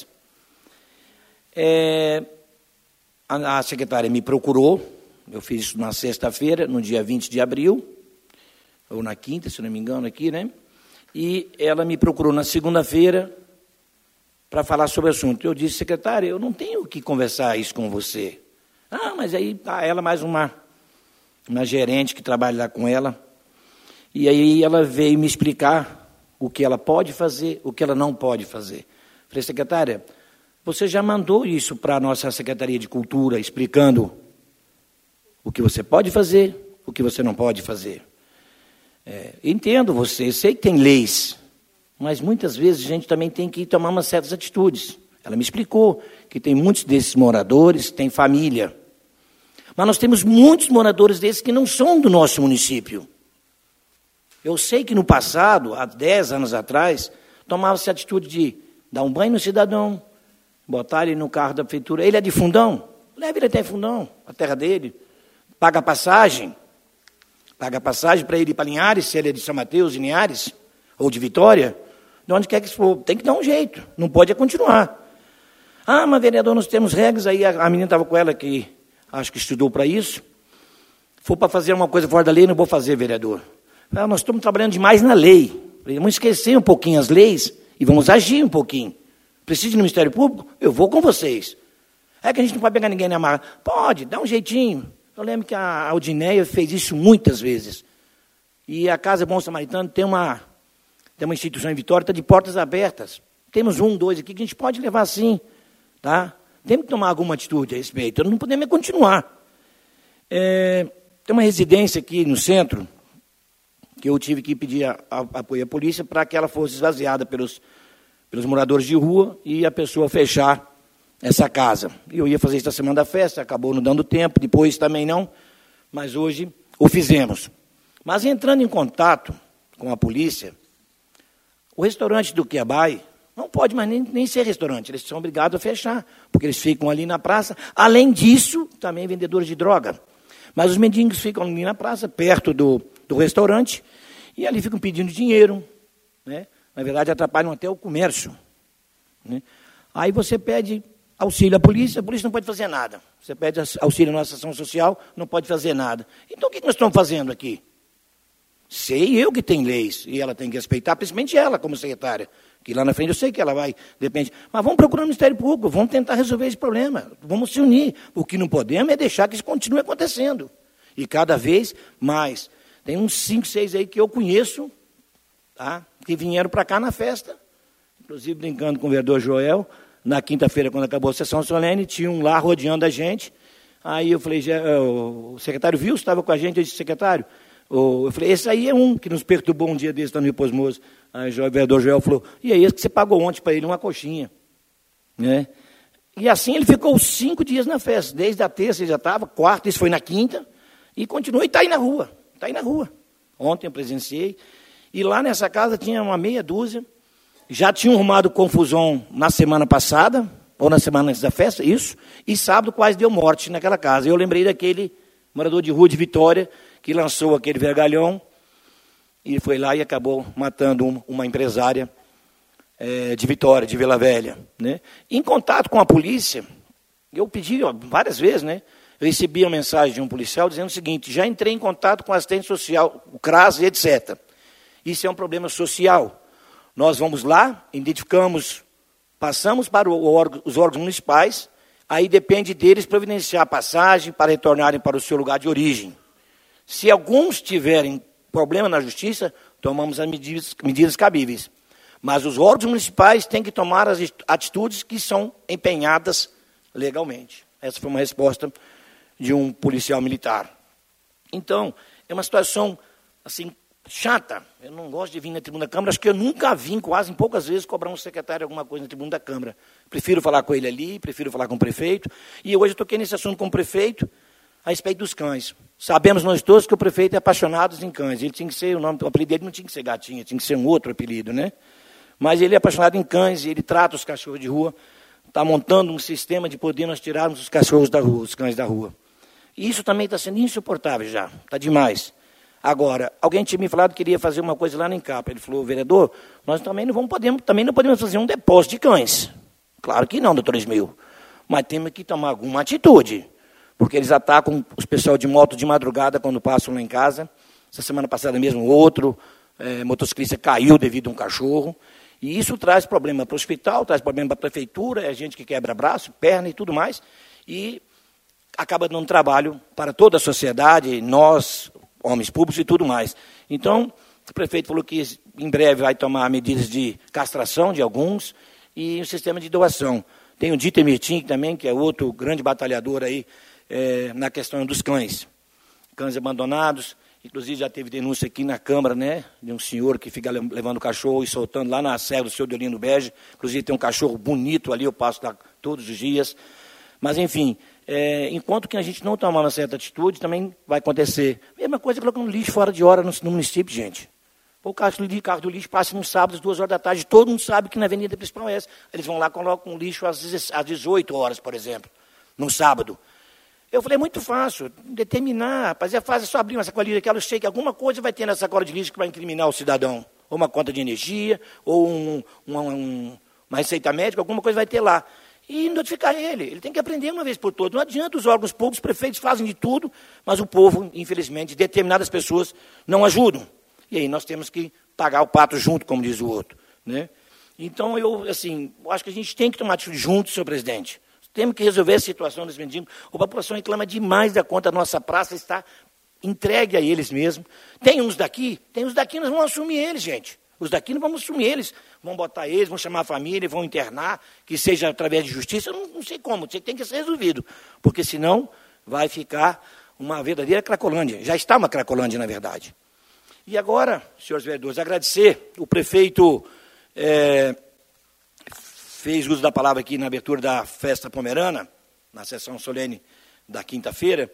É, a, a secretária me procurou, eu fiz isso na sexta-feira, no dia vinte de abril, ou na quinta, se não me engano, aqui, né? E ela me procurou na segunda-feira para falar sobre o assunto. Eu disse, secretária, eu não tenho que conversar isso com você. Ah, mas aí tá ela mais uma, uma gerente que trabalha lá com ela. E aí ela veio me explicar o que ela pode fazer, o que ela não pode fazer. Falei, secretária, você já mandou isso para a nossa Secretaria de Cultura, explicando o que você pode fazer, o que você não pode fazer. É, entendo você, sei que tem leis, mas muitas vezes a gente também tem que tomar umas certas atitudes. Ela me explicou que tem muitos desses moradores que têm família. Mas nós temos muitos moradores desses que não são do nosso município. Eu sei que no passado, há dez anos atrás, tomava-se a atitude de dar um banho no cidadão, botar ele no carro da prefeitura. Ele é de Fundão? Leve ele até Fundão, a terra dele. Paga a passagem. Paga a passagem para ele ir para Linhares, se ele é de São Mateus, de Linhares, ou de Vitória. De onde quer que for. Tem que dar um jeito. Não pode é continuar. Ah, mas vereador, nós temos regras. Aí a, a menina estava com ela, que acho que estudou para isso. For para fazer uma coisa fora da lei, não vou fazer, vereador. Ah, nós estamos trabalhando demais na lei. Vamos esquecer um pouquinho as leis e vamos agir um pouquinho. Precisa do Ministério Público? Eu vou com vocês. É que a gente não pode pegar ninguém na marra. Pode, dá um jeitinho. Eu lembro que a Aldineia fez isso muitas vezes. E a Casa Bom Samaritano tem uma, tem uma instituição em Vitória, está de portas abertas. Temos um, dois aqui que a gente pode levar assim. Tá? Temos que tomar alguma atitude a respeito. Não podemos continuar. É, tem uma residência aqui no centro, que eu tive que pedir a, a, apoio à polícia para que ela fosse esvaziada pelos, pelos moradores de rua e a pessoa fechar essa casa. Eu ia fazer isso na semana da festa, acabou não dando tempo, depois também não, mas hoje o fizemos. Mas entrando em contato com a polícia, o restaurante do Quiabai não pode mais nem, nem ser restaurante, eles são obrigados a fechar, porque eles ficam ali na praça. Além disso, também vendedores de droga. Mas os mendigos ficam ali na praça, perto do, do restaurante, e ali ficam pedindo dinheiro, né? Na verdade, atrapalham até o comércio, né? Aí você pede auxílio à polícia, a polícia não pode fazer nada. Você pede auxílio à nossa ação social, não pode fazer nada. Então, o que nós estamos fazendo aqui? Sei eu que tem leis, e ela tem que respeitar, principalmente ela, como secretária, que lá na frente eu sei que ela vai, depende. Mas vamos procurar o Ministério Público, vamos tentar resolver esse problema, vamos se unir. O que não podemos é deixar que isso continue acontecendo. E cada vez mais. Tem uns cinco, seis aí que eu conheço, tá, que vieram para cá na festa, inclusive brincando com o vereador Joel. Na quinta-feira, quando acabou a sessão solene, tinha um lá rodeando a gente. Aí eu falei, já, o secretário viu, estava com a gente, eu disse, secretário, eu falei, esse aí é um que nos perturbou um dia desse, está no Rio Posmoso. Aí o vereador Joel falou, e é esse que você pagou ontem para ele, uma coxinha. Né? E assim ele ficou cinco dias na festa, desde a terça ele já estava, quarta, isso foi na quinta, e continuou, e está aí na rua, está aí na rua. Ontem eu presenciei, e lá nessa casa tinha uma meia dúzia. Já tinham arrumado confusão na semana passada, ou na semana antes da festa, isso, e sábado quase deu morte naquela casa. Eu lembrei daquele morador de rua de Vitória, que lançou aquele vergalhão, e foi lá e acabou matando uma, uma empresária é, de Vitória, de Vila Velha. Né? Em contato com a polícia, eu pedi ó, várias vezes, né? Eu recebi uma mensagem de um policial dizendo o seguinte, já entrei em contato com o assistente social, o CRAS e etcétera. Isso é um problema social. Nós vamos lá, identificamos, passamos para o órgão, os órgãos municipais, aí depende deles providenciar a passagem para retornarem para o seu lugar de origem. Se alguns tiverem problema na justiça, tomamos as medidas, medidas cabíveis. Mas os órgãos municipais têm que tomar as atitudes que são empenhadas legalmente. Essa foi uma resposta de um policial militar. Então, é uma situação assim chata. Eu não gosto de vir na tribuna da Câmara, acho que eu nunca vim, quase em poucas vezes, cobrar um secretário alguma coisa na tribuna da Câmara. Prefiro falar com ele ali, prefiro falar com o prefeito. E hoje eu toquei nesse assunto com o prefeito, a respeito dos cães. Sabemos nós todos que o prefeito é apaixonado em cães. Ele tinha que ser, o nome, o apelido dele não tinha que ser Gatinha, tinha que ser um outro apelido, né? Mas ele é apaixonado em cães, e ele trata os cachorros de rua, está montando um sistema de poder nós tirarmos os cachorros da rua, os cães da rua. E isso também está sendo insuportável já, está demais. Agora, alguém tinha me falado que queria fazer uma coisa lá no Encapa. Ele falou, vereador, nós também não, vamos poder, também não podemos fazer um depósito de cães. Claro que não, doutor Ismil. Mas temos que tomar alguma atitude. Porque eles atacam os pessoal de moto de madrugada quando passam lá em casa. Essa semana passada mesmo, outro é, motociclista caiu devido a um cachorro. E isso traz problema para o hospital, traz problema para a prefeitura, é gente que quebra braço, perna e tudo mais. E acaba dando trabalho para toda a sociedade, nós, homens públicos e tudo mais. Então, o prefeito falou que em breve vai tomar medidas de castração de alguns e um sistema de doação. Tem o Dieter Mirtin também, que é outro grande batalhador aí é, na questão dos cães. Cães abandonados, inclusive já teve denúncia aqui na Câmara, né, de um senhor que fica levando o cachorro e soltando lá na serra do seu Deolino Bege. Inclusive tem um cachorro bonito ali, eu passo lá todos os dias. Mas, enfim, é, enquanto que a gente não tomar uma certa atitude, também vai acontecer. Mesma coisa colocando lixo fora de hora no, no município, gente. O carro, carro do lixo passa no sábado, às duas horas da tarde, todo mundo sabe que na avenida principal é essa. Eles vão lá e colocam lixo às dezoito horas, por exemplo, no sábado. Eu falei, é muito fácil, determinar, rapaz, é fácil, é só abrir uma sacolinha daquela, eu sei que alguma coisa vai ter na sacola de lixo que vai incriminar o cidadão. Ou uma conta de energia, ou um, uma, um, uma receita médica, alguma coisa vai ter lá. E notificar ele, ele tem que aprender uma vez por todas. Não adianta os órgãos públicos, os prefeitos fazem de tudo, mas o povo, infelizmente, determinadas pessoas não ajudam. E aí nós temos que pagar o pato junto, como diz o outro, né? Então, eu, assim, eu acho que a gente tem que tomar atitude junto, senhor presidente. Temos que resolver a situação dos mendigos. A população reclama demais da conta, a nossa praça está entregue a eles mesmos. Tem uns daqui, tem uns daqui, nós vamos assumir eles, gente. Os daqui não vamos assumir eles, vão botar eles, vão chamar a família, vão internar, que seja através de justiça, eu não, não sei como, tem que ser resolvido, porque senão vai ficar uma verdadeira Cracolândia. Já está uma Cracolândia, na verdade. E agora, senhores vereadores, agradecer, o prefeito é, fez uso da palavra aqui na abertura da festa pomerana, na sessão solene da quinta-feira,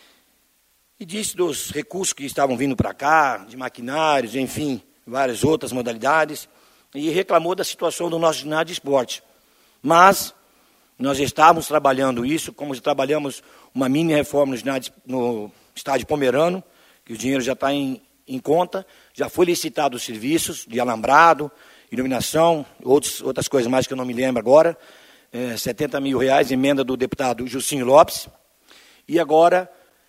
e disse dos recursos que estavam vindo para cá, de maquinários, enfim, várias outras modalidades, e reclamou da situação do nosso ginásio de esporte. Mas nós estávamos trabalhando isso, como trabalhamos uma mini reforma no, ginásio, no estádio Pomerano, que o dinheiro já está em, em conta, já foi licitado os serviços de alambrado, iluminação, outros, outras coisas mais que eu não me lembro agora, é, setenta mil reais, emenda do deputado Juscinho Lopes, e agora...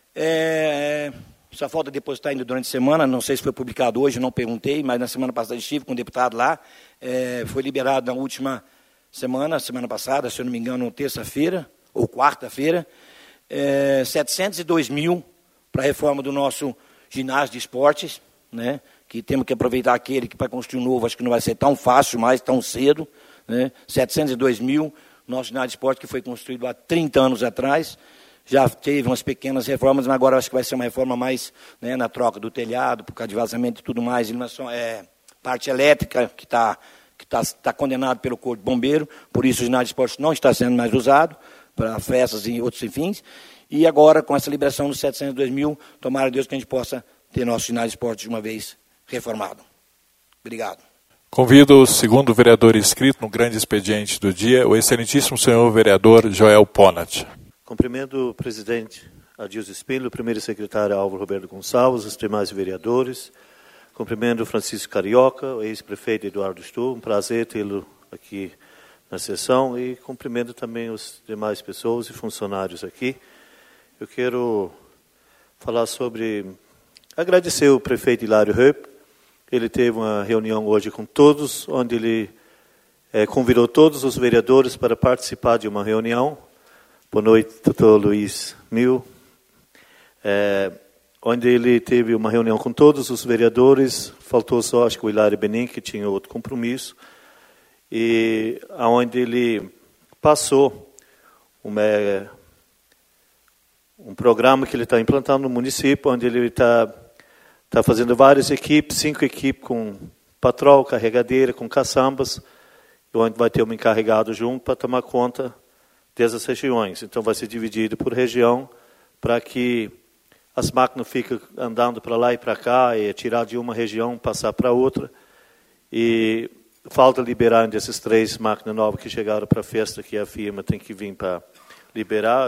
É, só falta depositar ainda durante a semana, não sei se foi publicado hoje, não perguntei, mas na semana passada estive com o deputado lá, é, foi liberado na última semana, semana passada, se eu não me engano, terça-feira, ou quarta-feira, é, setecentos e dois mil para a reforma do nosso ginásio de esportes, né, que temos que aproveitar aquele que para construir um novo, acho que não vai ser tão fácil mais, tão cedo, né, setecentos e dois mil, nosso ginásio de esportes que foi construído há trinta anos atrás, já teve umas pequenas reformas, mas agora acho que vai ser uma reforma mais, né, na troca do telhado, por causa de vazamento e tudo mais, iluminação, é, parte elétrica, que está que tá, tá condenado pelo Corpo de Bombeiro, por isso o ginásio de esportes não está sendo mais usado para festas e outros fins, e agora com essa liberação dos setecentos e dois mil, tomara a Deus que a gente possa ter nosso ginásio de esportes de uma vez reformado. Obrigado. Convido o segundo vereador inscrito no grande expediente do dia, o excelentíssimo senhor vereador Joel Ponat. Cumprimento o presidente Adilson Espíndola, o primeiro secretário Álvaro Roberto Gonçalves, os demais vereadores. Cumprimento o Francisco Carioca, o ex-prefeito Eduardo Stur, um prazer tê-lo aqui na sessão. E cumprimento também os demais pessoas e funcionários aqui. Eu quero falar sobre... Agradecer o prefeito Hilário Höpp. Ele teve uma reunião hoje com todos, onde ele é, convidou todos os vereadores para participar de uma reunião. Boa noite, doutor Luiz Mil. É, onde ele teve uma reunião com todos os vereadores, faltou só, acho que o Hilário Benin, que tinha outro compromisso, e onde ele passou uma, um programa que ele está implantando no município, onde ele está tá fazendo várias equipes, cinco equipes com patrol, carregadeira, com caçambas, onde vai ter um encarregado junto para tomar conta dessas regiões. Então vai ser dividido por região para que as máquinas fiquem andando para lá e para cá, e tirar de uma região, passar para outra. E falta liberar dessas três máquinas novas que chegaram para a festa, que a firma tem que vir para liberar,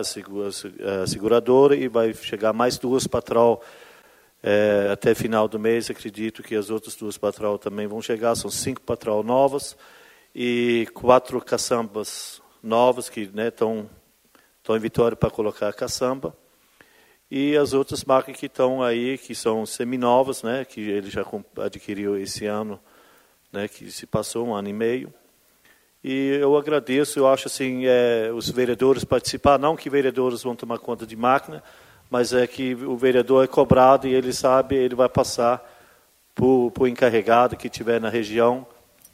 a seguradora, e vai chegar mais duas patrol é, até final do mês. Acredito que as outras duas patrol também vão chegar, são cinco patrol novas e quatro caçambas novas que estão né, em Vitória para colocar a caçamba. E as outras máquinas que estão aí, que são seminovas, né, que ele já adquiriu esse ano, né, que se passou um ano e meio. E eu agradeço, eu acho assim, é, os vereadores participar, não que vereadores vão tomar conta de máquina, mas é que o vereador é cobrado e ele sabe, ele vai passar para o encarregado que estiver na região,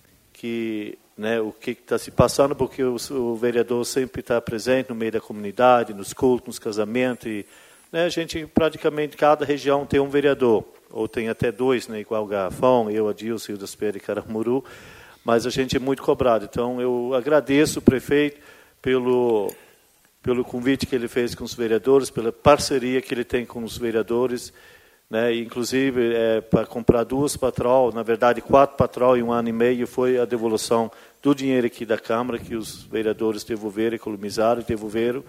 que, né, o que está se passando, porque o, o vereador sempre está presente no meio da comunidade, nos cultos, nos casamentos, e né, a gente praticamente, cada região tem um vereador, ou tem até dois, né, igual o Garrafão, eu, Adilson, Hildas Pedro e Caramuru, mas a gente é muito cobrado. Então, eu agradeço o prefeito pelo, pelo convite que ele fez com os vereadores, pela parceria que ele tem com os vereadores, né, inclusive é, para comprar duas patrol, na verdade quatro patrol em um ano e meio, foi a devolução do dinheiro aqui da Câmara, que os vereadores devolveram, economizaram e devolveram,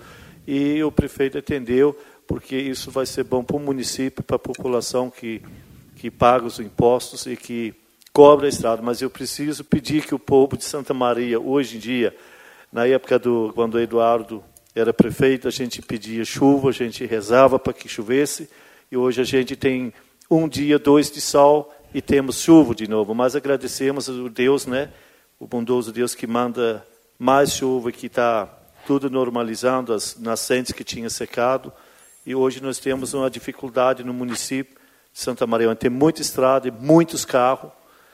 e o prefeito atendeu, porque isso vai ser bom para o município, para a população que, que paga os impostos e que cobra a estrada. Mas eu preciso pedir que o povo de Santa Maria, hoje em dia, na época do quando o Eduardo era prefeito, a gente pedia chuva, a gente rezava para que chovesse, e hoje a gente tem um dia, dois de sol e temos chuva de novo. Mas agradecemos a Deus, né, o bondoso Deus que manda mais chuva, que está tudo normalizando, as nascentes que tinha secado. E hoje nós temos uma dificuldade no município de Santa Maria, onde tem muita estrada e muitos carros.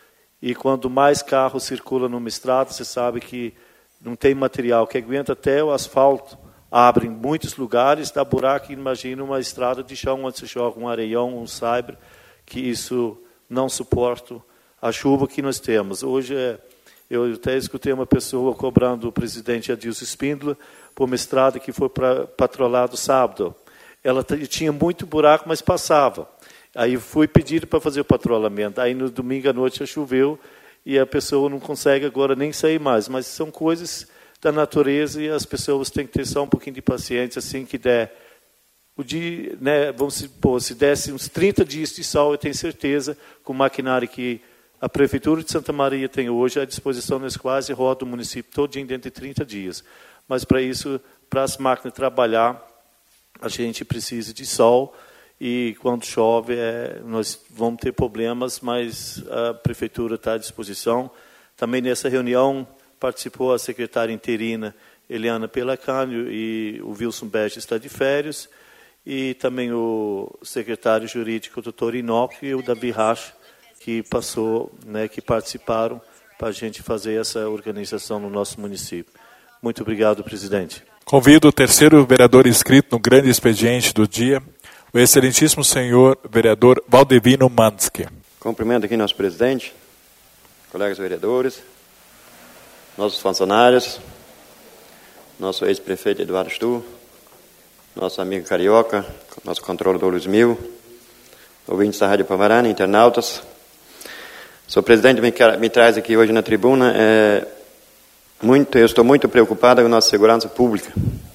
E quando mais carros circulam numa estrada, você sabe que não tem material que aguenta, até o asfalto abre em muitos lugares, dá buraco. Imagina uma estrada de chão onde se joga um areião, um saibro, que isso não suporta a chuva que nós temos. Hoje, é, eu até escutei uma pessoa cobrando o presidente Adilson Espíndola por uma estrada que foi pra, patrolado sábado. Ela tinha muito buraco, mas passava. Aí fui pedir para fazer o patrulhamento. Aí no domingo à noite choveu e a pessoa não consegue agora nem sair mais. Mas são coisas da natureza e as pessoas têm que ter só um pouquinho de paciência. Assim que der o dia, né, vamos supor, se desse uns trinta dias de sol, eu tenho certeza, com o maquinário que a Prefeitura de Santa Maria tem hoje à disposição, nós quase roda o município todo dia dentro de trinta dias. Mas para isso, para as máquinas trabalhar, a gente precisa de sol, e quando chove é, nós vamos ter problemas, mas a Prefeitura está à disposição. Também nessa reunião participou a secretária interina Eliana Pelacânio, e o Wilson Bege está de férias, e também o secretário jurídico, o doutor Inoc, e o Davi Racha, que passou, né, que participaram para a gente fazer essa organização no nosso município. Muito obrigado, presidente. Convido o terceiro vereador inscrito no grande expediente do dia, o excelentíssimo senhor vereador Valdevino Mansky. Cumprimento aqui nosso presidente, colegas vereadores, nossos funcionários, nosso ex-prefeito Eduardo Stu, nosso amigo Carioca, nosso controlador Luiz Mil, ouvintes da Rádio Pomerana, internautas. Senhor presidente, me, me traz aqui hoje na tribuna, é, muito, eu estou muito preocupado com a nossa segurança pública.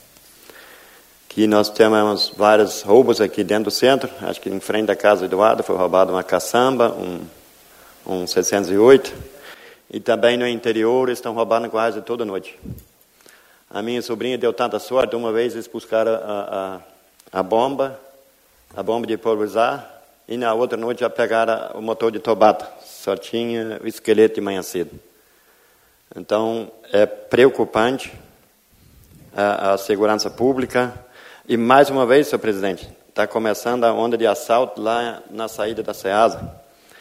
Que nós temos vários roubos aqui dentro do centro. Acho que em frente da casa do Eduardo foi roubada uma caçamba, um, um seiscentos e oito. E também no interior estão roubando quase toda noite. A minha sobrinha deu tanta sorte, uma vez eles buscaram a, a, a bomba, a bomba de pulverizar, e na outra noite já pegaram o motor de Tobata. Só tinha o esqueleto de manhã cedo. Então, é preocupante a, a segurança pública. E, mais uma vez, senhor presidente, está começando a onda de assalto lá na saída da SEASA.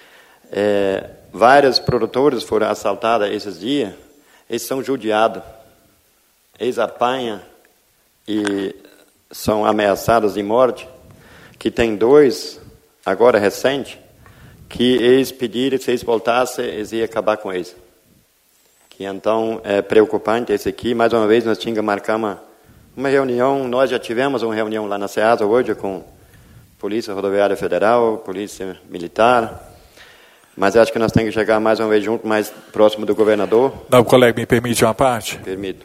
É, vários produtores foram assaltados esses dias, eles são judiados, eles apanham e são ameaçados de morte, que tem dois, agora recente, que eles pediram que se eles voltassem, eles iam acabar com eles. Que então é preocupante esse aqui. Mais uma vez nós tínhamos que marcar uma, uma reunião, nós já tivemos uma reunião lá na SEASA hoje com Polícia Rodoviária Federal, Polícia Militar, mas acho que nós temos que chegar mais uma vez junto, mais próximo do governador. Não, colega, me permite uma parte? Permito.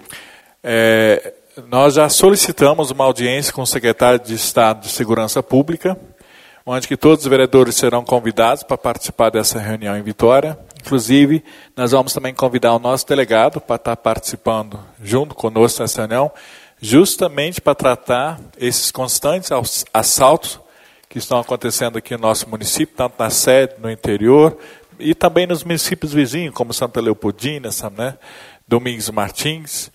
É, nós já solicitamos uma audiência com o secretário de Estado de Segurança Pública, onde que todos os vereadores serão convidados para participar dessa reunião em Vitória. Inclusive, nós vamos também convidar o nosso delegado para estar participando junto conosco nessa reunião, justamente para tratar esses constantes assaltos que estão acontecendo aqui no nosso município, tanto na sede, no interior, e também nos municípios vizinhos, como Santa Leopoldina, né, Domingos Martins.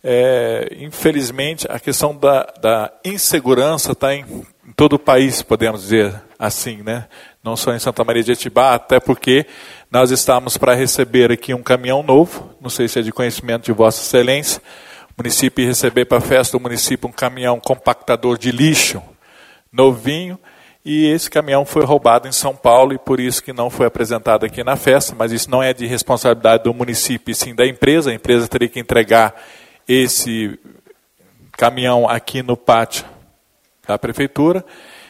É, infelizmente, a questão da, da insegurança está em, em todo o país, podemos dizer assim, né? Não só em Santa Maria de Jetibá, até porque nós estamos para receber aqui um caminhão novo, não sei se é de conhecimento de Vossa Excelência, o município receber para a festa do município um caminhão compactador de lixo novinho, e esse caminhão foi roubado em São Paulo e por isso que não foi apresentado aqui na festa, mas isso não é de responsabilidade do município e sim da empresa, a empresa teria que entregar esse caminhão aqui no pátio da prefeitura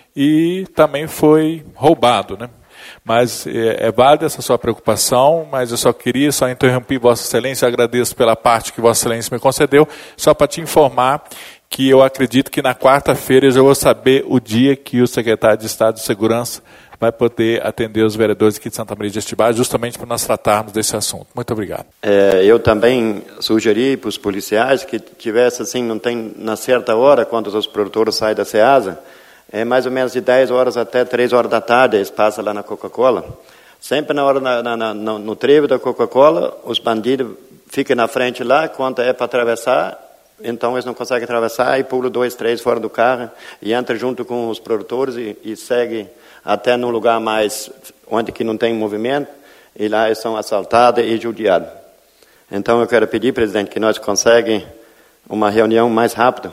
e também foi roubado, né? Mas é, é válida essa sua preocupação, mas eu só queria, só interromper Vossa Excelência, agradeço pela parte que Vossa Excelência me concedeu, só para te informar que eu acredito que na quarta-feira eu já vou saber o dia que o secretário de Estado de Segurança vai poder atender os vereadores aqui de Santa Maria de Jetibá, justamente para nós tratarmos desse assunto. Muito obrigado. É, eu também sugeri para os policiais que tivesse assim, não tem na certa hora, quando os produtores saem da SEASA, é mais ou menos de dez horas até três horas da tarde, eles passam lá na Coca-Cola. Sempre na hora, na, na, no, no trevo da Coca-Cola, os bandidos ficam na frente lá, quando é para atravessar, então eles não conseguem atravessar e pulam dois, três fora do carro e entram junto com os produtores e, e seguem até num lugar mais onde que não tem movimento, e lá eles são assaltados e judiados. Então eu quero pedir, presidente, que nós conseguimos uma reunião mais rápida,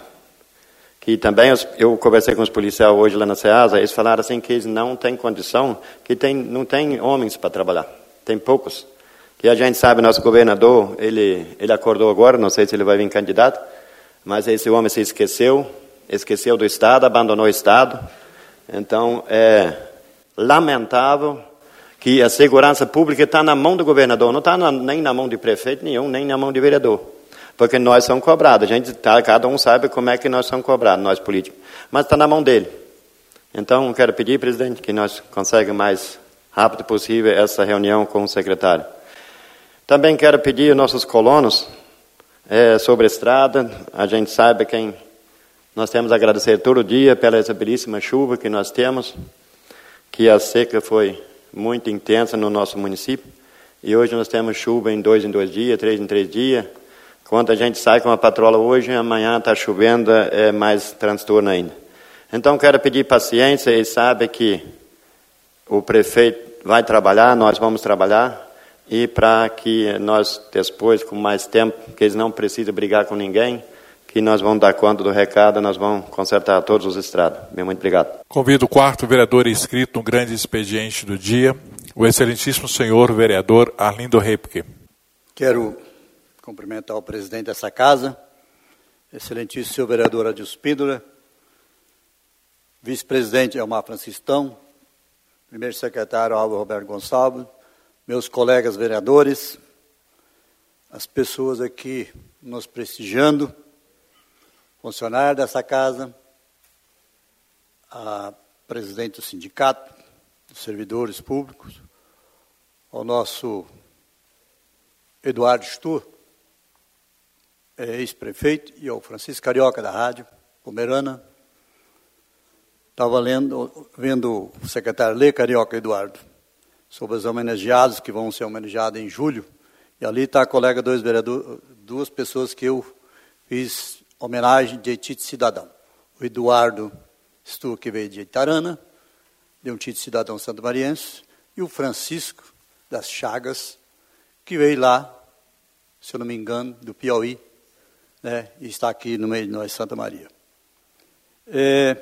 que também eu conversei com os policiais hoje lá na SEASA, eles falaram assim que eles não têm condição, que tem, não tem homens para trabalhar, tem poucos. Que a gente sabe, nosso governador, ele, ele acordou agora, não sei se ele vai vir candidato, mas esse homem se esqueceu, esqueceu do Estado, abandonou o Estado. Então, é lamentável que a segurança pública está na mão do governador, não está nem na mão de prefeito nenhum, nem na mão de vereador. Porque nós somos cobrados, a gente tá, cada um sabe como é que nós somos cobrados, nós políticos. Mas está na mão dele. Então, eu quero pedir, presidente, que nós consigamos o mais rápido possível essa reunião com o secretário. Também quero pedir aos nossos colonos é, sobre a estrada, a gente sabe quem nós temos a agradecer todo dia pela essa belíssima chuva que nós temos, que a seca foi muito intensa no nosso município, e hoje nós temos chuva em dois em dois dias, três em três dias. Quando a gente sai com a patrola hoje, amanhã está chovendo, é mais transtorno ainda. Então, quero pedir paciência, e sabe que o prefeito vai trabalhar, nós vamos trabalhar, e para que nós, depois, com mais tempo, que eles não precisam brigar com ninguém, que nós vamos dar conta do recado, nós vamos consertar todos os estrados. Muito obrigado. Convido o quarto vereador inscrito no grande expediente do dia, o excelentíssimo senhor vereador Arlindo Repke. Quero cumprimentar o presidente dessa casa, excelentíssimo senhor vereador Adilson Espíndola, vice-presidente Elmar Franciscão, primeiro secretário Álvaro Roberto Gonçalves, meus colegas vereadores, as pessoas aqui nos prestigiando, funcionários dessa casa, a presidente do sindicato, dos servidores públicos, ao nosso Eduardo Stur, ex-prefeito, e ao Francisco Carioca da Rádio Pomerana. Estava lendo, vendo o secretário Lê Carioca Eduardo, sobre os homenageados que vão ser homenageados em julho, e ali está a colega dois vereadores, duas pessoas que eu fiz homenagem de título cidadão, o Eduardo Stur, que veio de Itarana, de um título de cidadão santamariense, e o Francisco das Chagas, que veio lá, se eu não me engano, do Piauí, né, e está aqui no meio de nós, Santa Maria. É,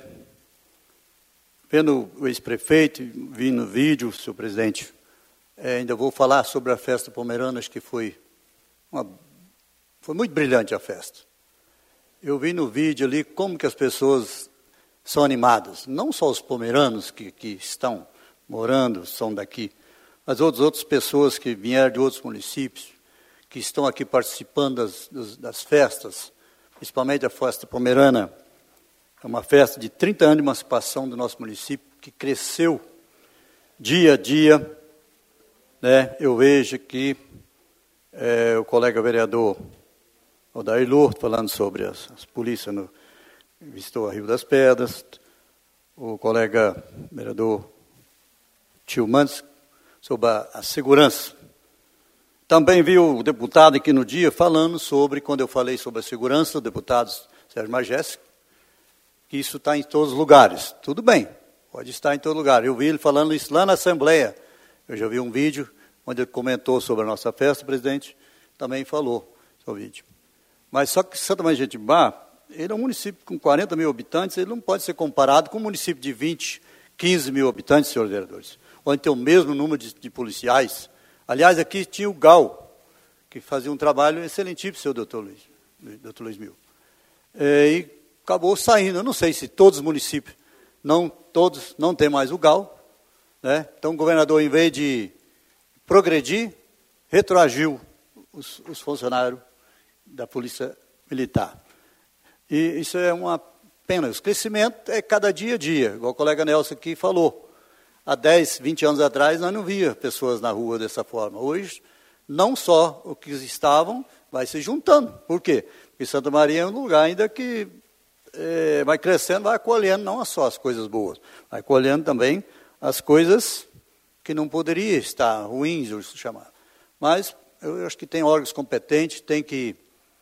vendo o ex-prefeito, vi no vídeo, senhor presidente, é, ainda vou falar sobre a festa pomerana, acho que foi, uma, foi muito brilhante a festa. Eu vi no vídeo ali como que as pessoas são animadas, não só os pomeranos que, que estão morando, são daqui, mas outras, outras pessoas que vieram de outros municípios, que estão aqui participando das, das, das festas, principalmente a festa pomerana. É uma festa de trinta anos de emancipação do nosso município, que cresceu dia a dia. Né? Eu vejo que é, o colega vereador Odair Lourdes, falando sobre as, as polícias, no, visitou a Rio das Pedras, o colega vereador Tio Mandes, sobre a, a segurança. Também vi o deputado aqui no dia falando sobre, quando eu falei sobre a segurança, o deputado Sérgio Majestic, que isso está em todos os lugares. Tudo bem, pode estar em todo lugar. Eu vi ele falando isso lá na Assembleia. Eu já vi um vídeo onde ele comentou sobre a nossa festa, o presidente também falou sobre o vídeo. Mas só que Santa Maria de Jetibá, ele é um município com quarenta mil habitantes, ele não pode ser comparado com um município de vinte, quinze mil habitantes, senhores vereadores, onde tem o mesmo número de, de policiais. Aliás, aqui tinha o Gal, que fazia um trabalho excelentíssimo, seu doutor Luiz, doutor Luiz Mil. É, e acabou saindo. Eu não sei se todos os municípios, não todos, não tem mais o Gal. Né? Então, o governador, em vez de progredir, retroagiu os, os funcionários da Polícia Militar. E isso é uma pena. O crescimento é cada dia a dia, igual o colega Nelson aqui falou. Há dez, vinte anos atrás, nós não via pessoas na rua dessa forma. Hoje, não só o que estavam, vai se juntando. Por quê? Porque Santa Maria é um lugar ainda que é, vai crescendo, vai acolhendo não só as coisas boas, vai acolhendo também as coisas que não poderiam estar ruins, eu chamar. Mas eu acho que tem órgãos competentes, tem que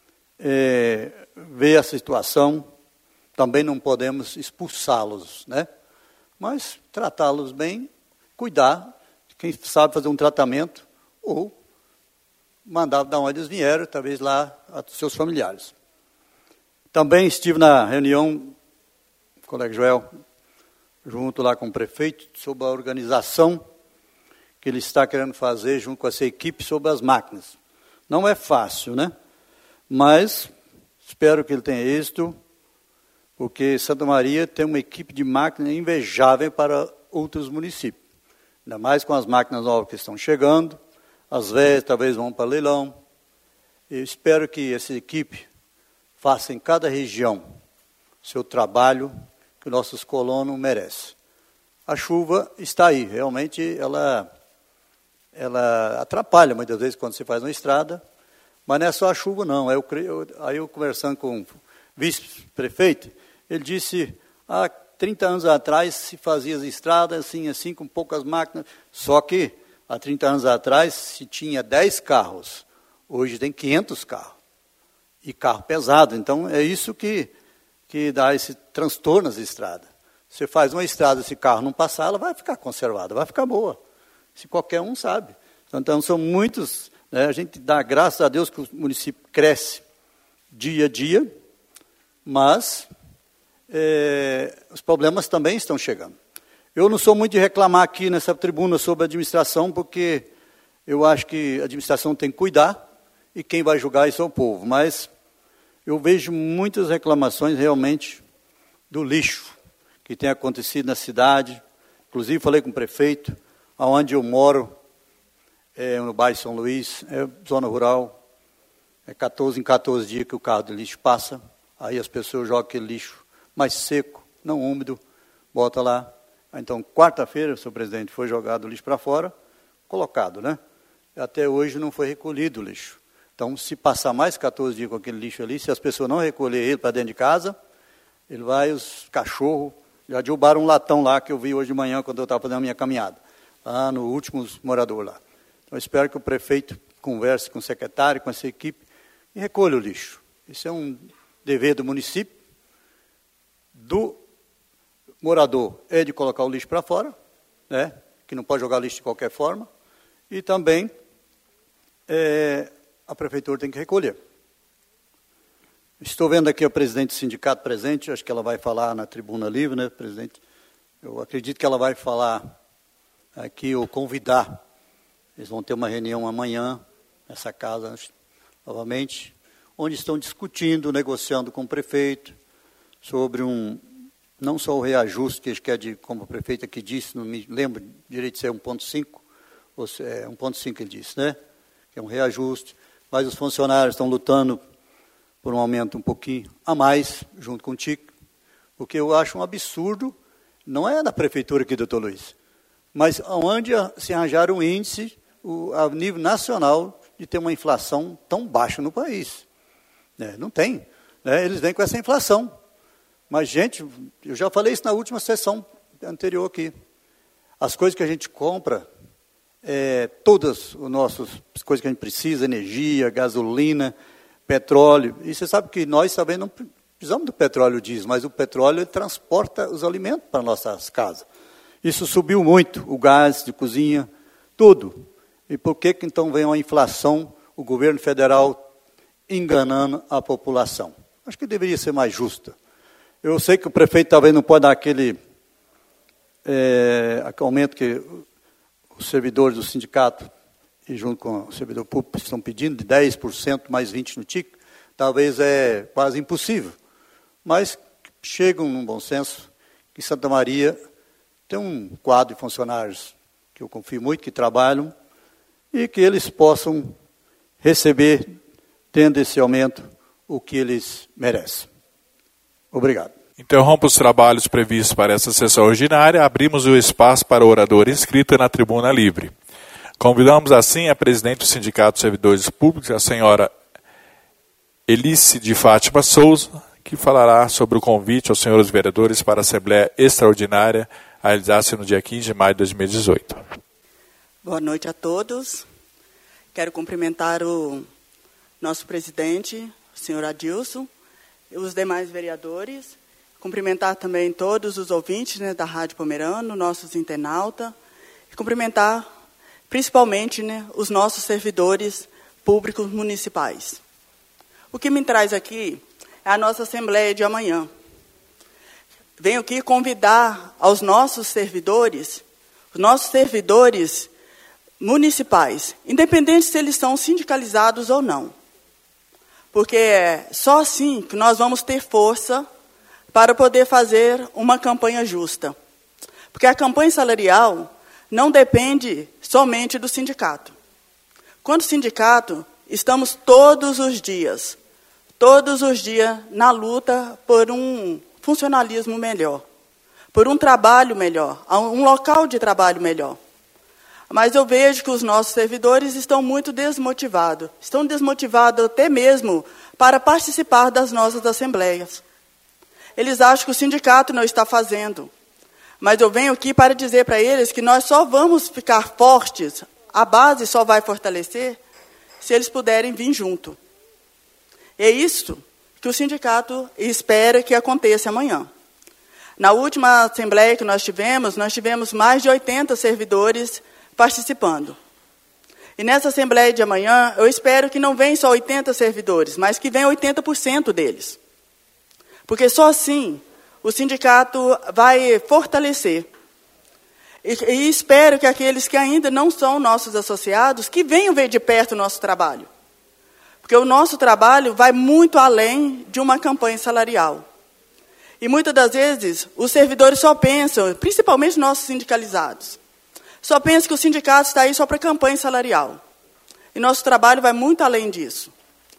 é, ver a situação, também não podemos expulsá-los, né? Mas tratá-los bem, cuidar, quem sabe fazer um tratamento, ou mandar da onde eles vieram, talvez lá, a seus familiares. Também estive na reunião, o colega Joel, junto lá com o prefeito, sobre a organização que ele está querendo fazer junto com essa equipe sobre as máquinas. Não é fácil, né? Mas espero que ele tenha êxito, porque Santa Maria tem uma equipe de máquinas invejável para outros municípios. Ainda mais com as máquinas novas que estão chegando, as velhas talvez vão para leilão. Eu espero que essa equipe faça em cada região o seu trabalho que nossos colonos merecem. A chuva está aí, realmente ela, ela atrapalha muitas vezes quando se faz uma estrada, mas não é só a chuva não. Eu, eu, aí eu conversando com o vice-prefeito, ele disse, há trinta anos atrás se fazia as estradas assim, assim, com poucas máquinas, só que há trinta anos atrás se tinha dez carros, hoje tem quinhentos carros, e carro pesado. Então é isso que, que dá esse transtorno nas estradas. Você faz uma estrada, se o carro não passar, ela vai ficar conservada, vai ficar boa, se qualquer um sabe. Então são muitos, né, a gente dá graças a Deus que o município cresce dia a dia, mas é, os problemas também estão chegando. Eu não sou muito de reclamar aqui nessa tribuna sobre a administração, porque eu acho que a administração tem que cuidar, e quem vai julgar isso é o povo. Mas eu vejo muitas reclamações realmente do lixo que tem acontecido na cidade. Inclusive falei com o prefeito, aonde eu moro, é, no bairro São Luís, é zona rural, é quatorze em quatorze dias que o carro de lixo passa, aí as pessoas jogam aquele lixo mais seco, não úmido, bota lá. Então, quarta-feira, o senhor presidente, foi jogado o lixo para fora, colocado, né? Até hoje não foi recolhido o lixo. Então, se passar mais quatorze dias com aquele lixo ali, se as pessoas não recolherem ele para dentro de casa, ele vai, os cachorros, já derrubaram um latão lá que eu vi hoje de manhã quando eu estava fazendo a minha caminhada, lá no último morador lá. Então, eu espero que o prefeito converse com o secretário, com essa equipe, e recolha o lixo. Isso é um dever do município, do morador é de colocar o lixo para fora, né, que não pode jogar lixo de qualquer forma, e também é, a prefeitura tem que recolher. Estou vendo aqui a presidente do sindicato presente, acho que ela vai falar na tribuna livre, né, presidente? Eu acredito que ela vai falar aqui, ou convidar. Eles vão ter uma reunião amanhã, nessa casa, novamente, onde estão discutindo, negociando com o prefeito, sobre um, não só o reajuste, que acho que é de, como o prefeito aqui disse, não me lembro direito se é um ponto cinco, ou se é um ponto cinco ele disse, né? Que é um reajuste, mas os funcionários estão lutando por um aumento um pouquinho a mais, junto com o T I C, porque eu acho um absurdo, não é da prefeitura aqui, doutor Luiz, mas onde se arranjar um índice o, a nível nacional de ter uma inflação tão baixa no país. É, não tem. Né? Eles vêm com essa inflação. Mas, gente, eu já falei isso na última sessão anterior aqui. As coisas que a gente compra, é, todas as nossas coisas que a gente precisa, energia, gasolina, petróleo, e você sabe que nós também não precisamos do petróleo diesel, mas o petróleo ele transporta os alimentos para nossas casas. Isso subiu muito, o gás de cozinha, tudo. E por que que então vem uma inflação, o governo federal enganando a população? Acho que deveria ser mais justa. Eu sei que o prefeito talvez não pode dar aquele é, aumento que os servidores do sindicato, e junto com o servidor público, estão pedindo, de dez por cento mais vinte por cento no T I C, talvez é quase impossível. Mas chegam num bom senso que Santa Maria tem um quadro de funcionários que eu confio muito, que trabalham, e que eles possam receber, tendo esse aumento, o que eles merecem. Obrigado. Interrompo os trabalhos previstos para essa sessão ordinária. Abrimos o espaço para o orador inscrito na tribuna livre. Convidamos assim a presidente do Sindicato de Servidores Públicos, a senhora Elice de Fátima Souza, que falará sobre o convite aos senhores vereadores para a Assembleia Extraordinária a realizar-se no dia quinze de maio de dois mil e dezoito. Boa noite a todos. Quero cumprimentar o nosso presidente, o senhor Adilson, e os demais vereadores. Cumprimentar também todos os ouvintes, né, da Rádio Pomerano, nossos internautas. E cumprimentar principalmente, né, os nossos servidores públicos municipais. O que me traz aqui é a nossa Assembleia de amanhã. Venho aqui convidar aos nossos servidores, os nossos servidores municipais, independente se eles são sindicalizados ou não. Porque é só assim que nós vamos ter força para poder fazer uma campanha justa. Porque a campanha salarial não depende somente do sindicato. Quando sindicato, estamos todos os dias, todos os dias na luta por um funcionalismo melhor, por um trabalho melhor, um local de trabalho melhor. Mas eu vejo que os nossos servidores estão muito desmotivados, estão desmotivados até mesmo para participar das nossas assembleias. Eles acham que o sindicato não está fazendo. Mas eu venho aqui para dizer para eles que nós só vamos ficar fortes, a base só vai fortalecer, se eles puderem vir junto. É isso que o sindicato espera que aconteça amanhã. Na última assembleia que nós tivemos, nós tivemos mais de oitenta servidores participando. E nessa assembleia de amanhã, eu espero que não venham só oitenta servidores, mas que venham oitenta por cento deles. Porque só assim o sindicato vai fortalecer. E, e espero que aqueles que ainda não são nossos associados, que venham ver de perto o nosso trabalho. Porque o nosso trabalho vai muito além de uma campanha salarial. E muitas das vezes, os servidores só pensam, principalmente nossos sindicalizados, só pensam que o sindicato está aí só para campanha salarial. E nosso trabalho vai muito além disso.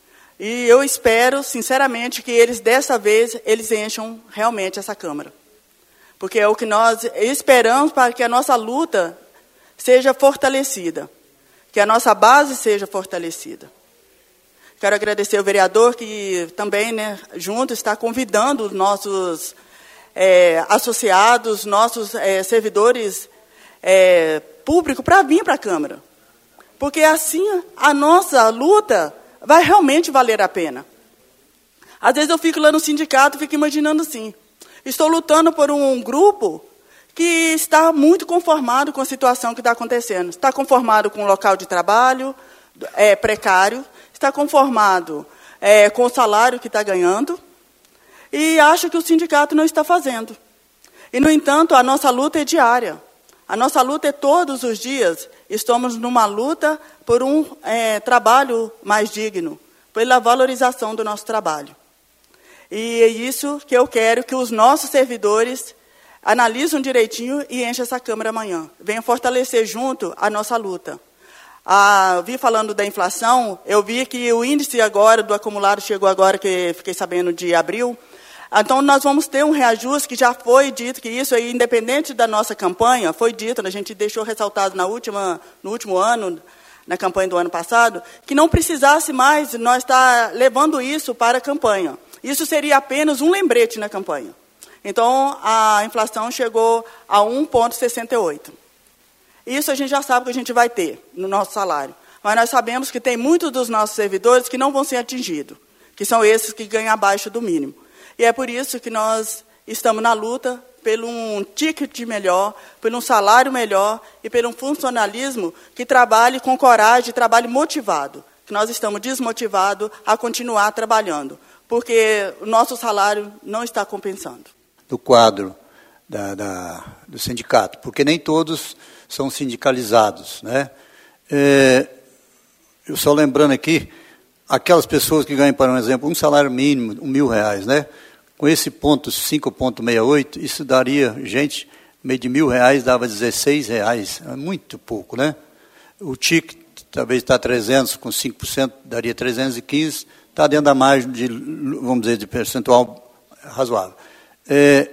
E eu espero, sinceramente, que eles, dessa vez, eles encham realmente essa Câmara. Porque é o que nós esperamos para que a nossa luta seja fortalecida. Que a nossa base seja fortalecida. Quero agradecer ao vereador que também, né, junto, está convidando os nossos é, associados, nossos é, servidores é, públicos para vir para a Câmara. Porque assim a nossa luta vai realmente valer a pena. Às vezes eu fico lá no sindicato e fico imaginando assim, Estou lutando por um grupo que está muito conformado com a situação que está acontecendo. Está conformado com o local de trabalho é, precário, está conformado é, com o salário que está ganhando e acha que o sindicato não está fazendo. E, no entanto, a nossa luta é diária. A nossa luta é todos os dias. Estamos numa luta por um é, trabalho mais digno, pela valorização do nosso trabalho. E é isso que eu quero que os nossos servidores analisam direitinho e enchem essa Câmara amanhã. Venham fortalecer junto a nossa luta. Ah, eu vi falando da inflação, eu vi que o índice agora do acumulado chegou agora, que fiquei sabendo de abril. Então, nós vamos ter um reajuste que já foi dito, que isso aí, independente da nossa campanha, foi dito, a gente deixou ressaltado na última, no último ano, na campanha do ano passado, que não precisasse mais nós estar levando isso para a campanha. Isso seria apenas um lembrete na campanha. Então, a inflação chegou a um vírgula sessenta e oito. Isso a gente já sabe que a gente vai ter no nosso salário. Mas nós sabemos que tem muitos dos nossos servidores que não vão ser atingidos, que são esses que ganham abaixo do mínimo. E é por isso que nós estamos na luta pelo um ticket melhor, pelo um salário melhor e pelo um funcionalismo que trabalhe com coragem, trabalhe motivado. Que nós estamos desmotivados a continuar trabalhando, porque o nosso salário não está compensando. Do quadro da, da, do sindicato, porque nem todos são sindicalizados, né? É, eu só lembrando aqui, aquelas pessoas que ganham, por exemplo, um salário mínimo, um mil reais, né? Com esse ponto cinco vírgula sessenta e oito, isso daria, gente, meio de mil reais dava dezesseis reais, é muito pouco, né? O T I C talvez está trezentos, com cinco por cento daria trezentos e quinze, está dentro da margem de, vamos dizer, de percentual razoável. É,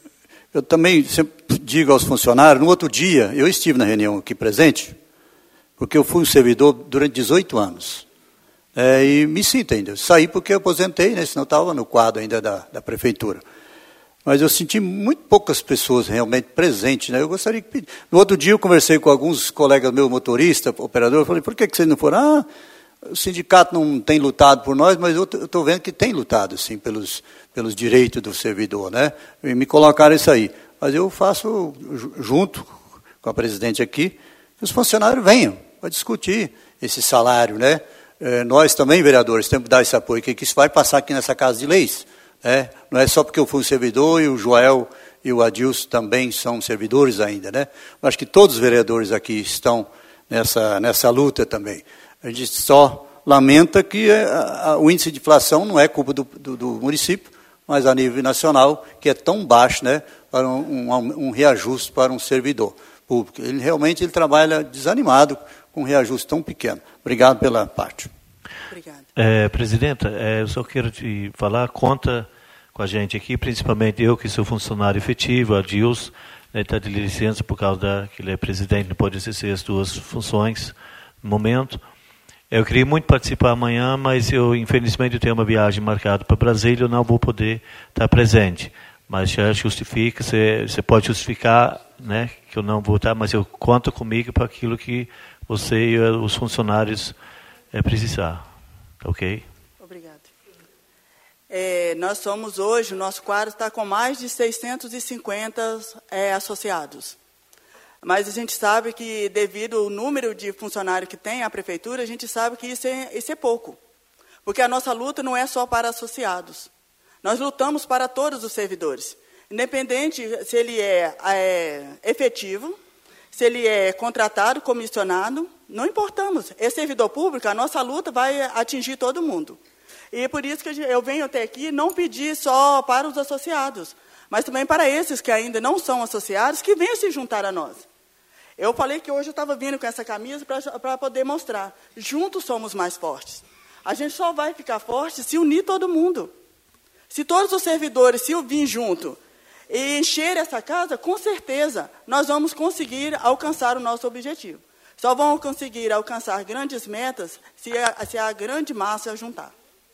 eu também sempre digo aos funcionários, no outro dia, eu estive na reunião aqui presente, porque eu fui um servidor durante dezoito anos. É, e me sinto ainda. Eu saí porque eu aposentei, né, senão eu estava no quadro ainda da, da prefeitura. Mas eu senti muito poucas pessoas realmente presentes. Né? Eu gostaria que... No outro dia eu conversei com alguns colegas meus, motorista, operador, eu falei, por que, que vocês não foram? Ah, o sindicato não tem lutado por nós, mas eu estou vendo que tem lutado, sim, pelos, pelos direitos do servidor, né? E me colocaram isso aí. Mas eu faço, junto com a presidente aqui, que os funcionários venham para discutir esse salário, né? É, nós também, vereadores, temos que dar esse apoio, que isso vai passar aqui nessa Casa de Leis. Né? Não é só porque eu fui um servidor e o Joel e o Adilson também são servidores ainda. Né? Eu acho que todos os vereadores aqui estão nessa, nessa luta também. A gente só lamenta que a, a, o índice de inflação não é culpa do, do, do município, mas a nível nacional, que é tão baixo, né, para um, um, um reajuste para um servidor público. Ele realmente ele trabalha desanimado com um reajuste tão pequeno. Obrigado pela parte. Obrigada. É, Presidenta, é, eu só quero te falar, conta com a gente aqui, principalmente eu que sou funcionário efetivo, a Adilson, né, está de licença por causa da, que ele é presidente, não pode exercer as duas funções no momento. Eu queria muito participar amanhã, mas eu, infelizmente, eu tenho uma viagem marcada para Brasília, eu não vou poder estar presente. Mas já justifica, você, você pode justificar, né, que eu não vou estar, mas eu conto comigo para aquilo que você e os funcionários é, precisar. Ok? Obrigada. É, nós somos hoje, o nosso quadro está com mais de seiscentos e cinquenta é, associados. Mas a gente sabe que, devido ao número de funcionários que tem a prefeitura, a gente sabe que isso é, isso é pouco. Porque a nossa luta não é só para associados. Nós lutamos para todos os servidores. Independente se ele é, é efetivo, se ele é contratado, comissionado, não importamos. É servidor público, a nossa luta vai atingir todo mundo. E é por isso que eu venho até aqui não pedir só para os associados, mas também para esses que ainda não são associados, que venham se juntar a nós. Eu falei que hoje eu estava vindo com essa camisa para poder mostrar. Juntos somos mais fortes. A gente só vai ficar forte se unir todo mundo. Se todos os servidores se virem junto e encher essa casa, com certeza nós vamos conseguir alcançar o nosso objetivo. Só vamos conseguir alcançar grandes metas se a, se a grande massa juntar.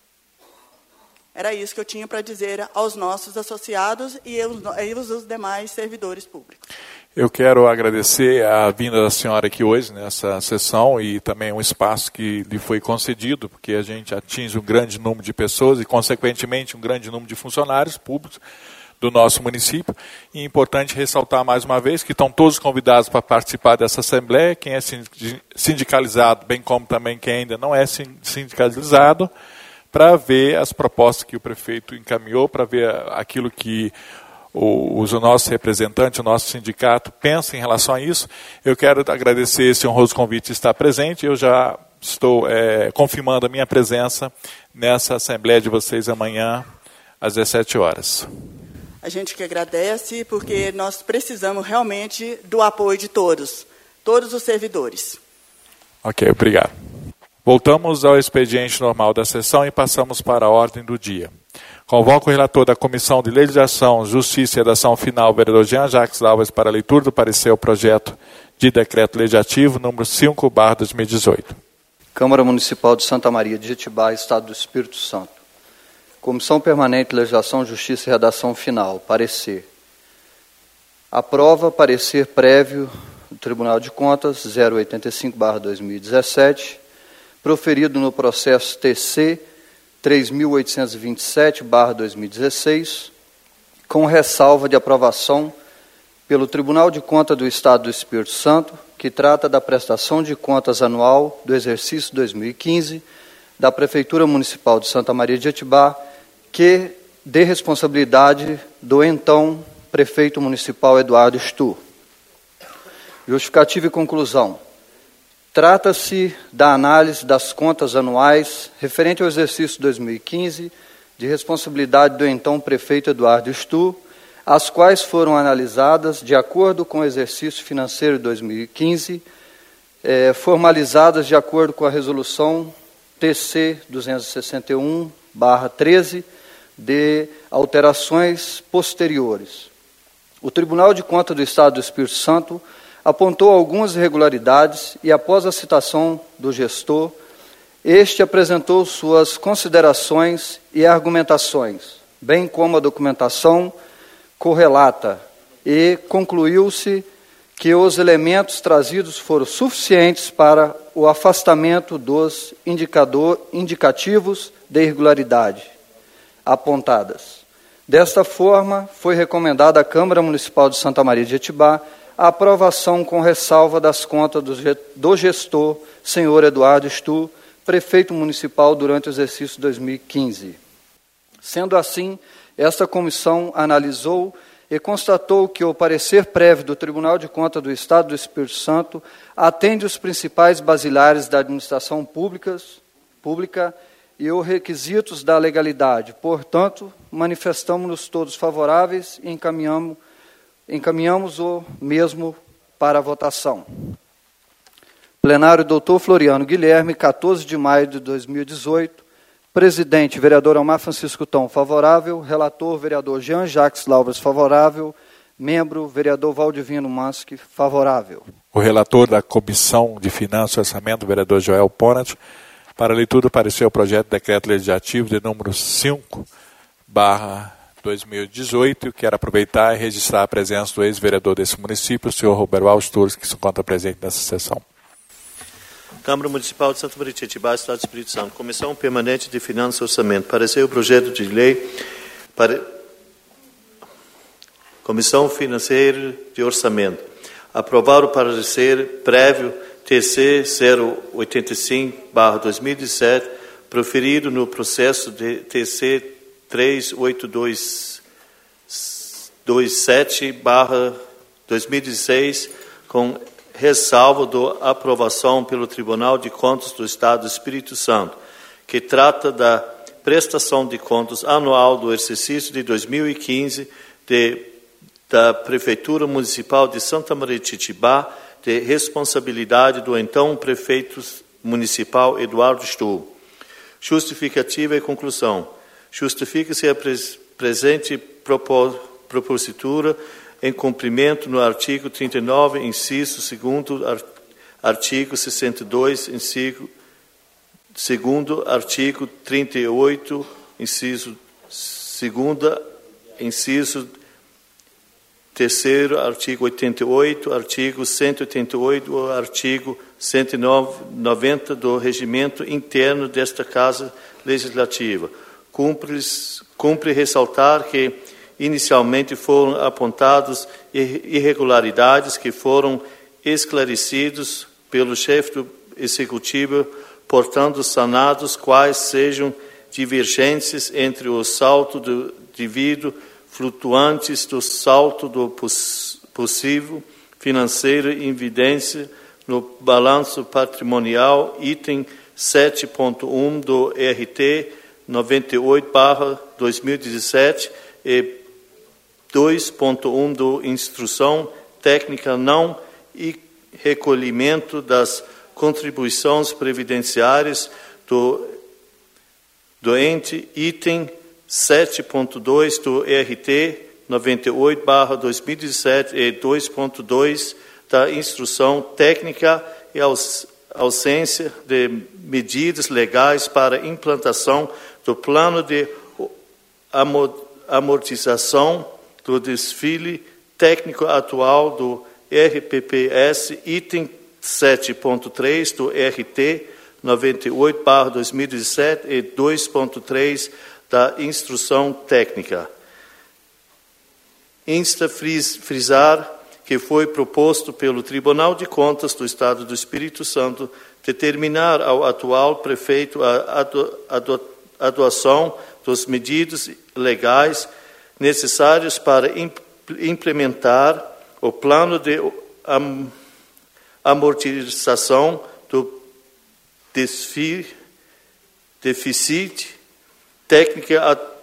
Era isso que eu tinha para dizer aos nossos associados e aos, os demais servidores públicos. Eu quero agradecer a vinda da senhora aqui hoje nessa sessão e também um espaço que lhe foi concedido, porque a gente atinge um grande número de pessoas e, consequentemente, um grande número de funcionários públicos. do nosso município. E é importante ressaltar mais uma vez que estão todos convidados para participar dessa assembleia, quem é sindicalizado, bem como também quem ainda não é sindicalizado, para ver as propostas que o prefeito encaminhou, para ver aquilo que os nossos representantes, o nosso sindicato pensa em relação a isso. Eu quero agradecer esse honroso convite de estar presente. Eu já estou é, confirmando a minha presença nessa assembleia de vocês amanhã às dezessete horas. A gente que agradece, porque nós precisamos realmente do apoio de todos, todos os servidores. Ok, obrigado. Voltamos ao expediente normal da sessão e passamos para a ordem do dia. Convoco o relator da Comissão de Legislação, Justiça e Redação Final, vereador Jean Jacques Alves, para a leitura do parecer ao projeto de decreto legislativo número cinco barra dois mil e dezoito. Câmara Municipal de Santa Maria de Jetibá, Estado do Espírito Santo. Comissão Permanente de Legislação, Justiça e Redação Final. Parecer. Aprova parecer prévio do Tribunal de Contas zero oitenta e cinco barra dois mil e dezessete, proferido no processo T C três mil oitocentos e vinte e sete barra dois mil e dezesseis, com ressalva de aprovação pelo Tribunal de Contas do Estado do Espírito Santo, que trata da prestação de contas anual do exercício dois mil e quinze da Prefeitura Municipal de Santa Maria de Jetibá, que de responsabilidade do então Prefeito Municipal Eduardo Stur. Justificativa e conclusão. Trata-se da análise das contas anuais referente ao exercício dois mil e quinze, de responsabilidade do então Prefeito Eduardo Stur, as quais foram analisadas de acordo com o exercício financeiro de dois mil e quinze, eh, formalizadas de acordo com a resolução T C duzentos e sessenta e um barra treze, de alterações posteriores. O Tribunal de Contas do Estado do Espírito Santo apontou algumas irregularidades e, após a citação do gestor, este apresentou suas considerações e argumentações, bem como a documentação correlata, e concluiu-se que os elementos trazidos foram suficientes para o afastamento dos indicador, indicativos de irregularidade apontadas. Desta forma, foi recomendada à Câmara Municipal de Santa Maria de Jetibá a aprovação com ressalva das contas do gestor, senhor Eduardo Stur, prefeito municipal durante o exercício dois mil e quinze. Sendo assim, esta comissão analisou e constatou que o parecer prévio do Tribunal de Contas do Estado do Espírito Santo atende os principais basilares da administração públicas, pública e os requisitos da legalidade. Portanto, manifestamos-nos todos favoráveis e encaminhamos, encaminhamos o mesmo para a votação. Plenário doutor Floriano Guilherme, quatorze de maio de dois mil e dezoito. Presidente, vereador Almar Francisco Tom, favorável. Relator, vereador Jean Jacques Laubras, favorável. Membro, vereador Valdivino Mansky, favorável. O relator da Comissão de Finanças e Orçamento, vereador Joel Ponat, para a leitura do parecer ao projeto de decreto legislativo de número cinco barra dois mil e dezoito. Eu quero aproveitar e registrar a presença do ex-vereador desse município, o senhor Roberval Stures, que se encontra presente nessa sessão. Câmara Municipal de Santa Maria de Jetibá, Estado do Espírito Santo. Comissão Permanente de Finanças e Orçamento. Parecer o projeto de lei para Comissão Financeira de Orçamento. Aprovar o parecer prévio T C zero oitenta e cinco barra dois mil e dezessete, proferido no processo de T C três oito dois sete barra dois mil e dezesseis, com ressalva da aprovação pelo Tribunal de Contas do Estado do Espírito Santo, que trata da prestação de contas anual do exercício de dois mil e quinze de, da Prefeitura Municipal de Santa Maria de Jetibá, de responsabilidade do então Prefeito Municipal Eduardo Stur. Justificativa e conclusão. Justifica-se a pres presente propos propositura em cumprimento no artigo trinta e nove, inciso segundo, art artigo sessenta e dois, inciso segundo, artigo trinta e oito, inciso segunda, inciso terceiro, artigo oitenta e oito, artigo cento e oitenta e oito, artigo cento e noventa do regimento interno desta Casa Legislativa. Cumpre, cumpre ressaltar que inicialmente foram apontados irregularidades que foram esclarecidos pelo chefe do executivo, portanto sanados quais sejam divergências entre o saldo do devido flutuantes do saldo do poss possível financeiro em evidência no balanço patrimonial, item sete ponto um do R T noventa e oito barra dois mil e dezessete e dois ponto um do Instrução Técnica Não e Recolhimento das Contribuições Previdenciárias do, do ente, item sete ponto dois do R T noventa e oito barra dois mil e dezessete e dois ponto dois da Instrução Técnica e aus, ausência de medidas legais para implantação do plano de amortização do desfile técnico atual do R P P S, item sete ponto três do R T noventa e oito barra dois mil e dezessete e dois ponto três da Instrução Técnica. Insta frisar que foi proposto pelo Tribunal de Contas do Estado do Espírito Santo determinar ao atual prefeito a adoção dos medidas legais necessários para implementar o plano de amortização do déficit técnico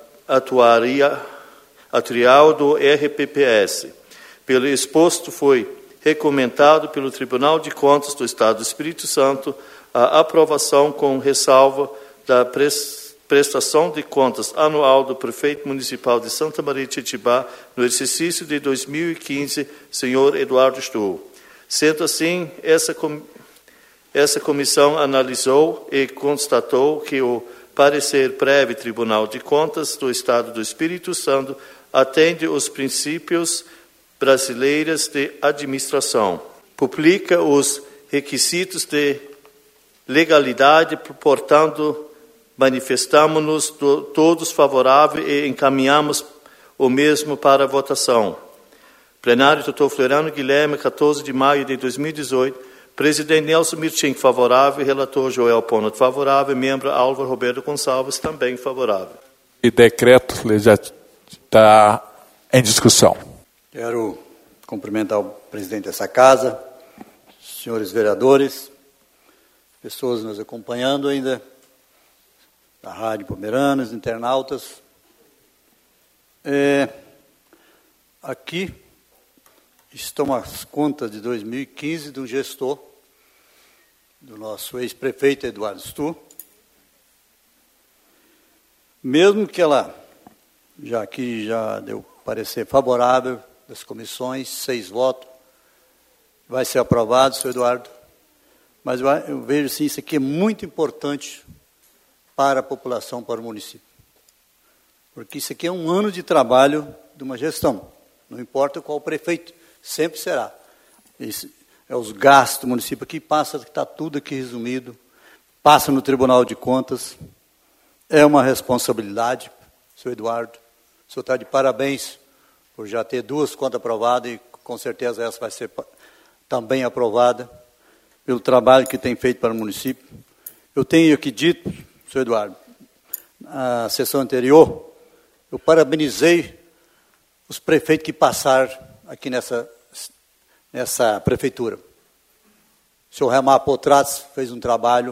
atuarial do R P P S. Pelo exposto, foi recomendado pelo Tribunal de Contas do Estado do Espírito Santo a aprovação com ressalva da prestação de contas anual do prefeito municipal de Santa Maria de Jetibá no exercício de dois mil e quinze, senhor Eduardo Stuhl. Sendo assim, essa, com, essa comissão analisou e constatou que o parecer prévio Tribunal de Contas do Estado do Espírito Santo atende os princípios brasileiros de administração, publica os requisitos de legalidade, portanto, manifestamos-nos todos favoráveis e encaminhamos o mesmo para a votação. Plenário, doutor Floriano Guilherme, quatorze de maio de dois mil e dezoito. Presidente Nelson Mirchin, favorável. Relator Joel Pono, favorável. Membro Álvaro Roberto Gonçalves, também favorável. E decreto já está em discussão. Quero cumprimentar o presidente dessa casa, senhores vereadores, pessoas nos acompanhando ainda, da Rádio Pomeranas, internautas. É, aqui estão as contas de dois mil e quinze de um gestor, do nosso ex-prefeito Eduardo Stuhl. Mesmo que ela, já aqui já deu parecer favorável das comissões, seis votos, vai ser aprovado, senhor Eduardo. Mas eu, eu vejo assim, isso aqui é muito importante para a população, para o município. Porque isso aqui é um ano de trabalho de uma gestão. Não importa qual prefeito, sempre será. Isso é os gastos do município aqui, passa, está tudo aqui resumido, passa no Tribunal de Contas. É uma responsabilidade, senhor Eduardo. O senhor está de parabéns por já ter duas contas aprovadas e com certeza essa vai ser também aprovada pelo trabalho que tem feito para o município. Eu tenho aqui dito, senhor Eduardo, na sessão anterior, eu parabenizei os prefeitos que passaram aqui nessa, nessa prefeitura. O senhor Remar Potratos fez um trabalho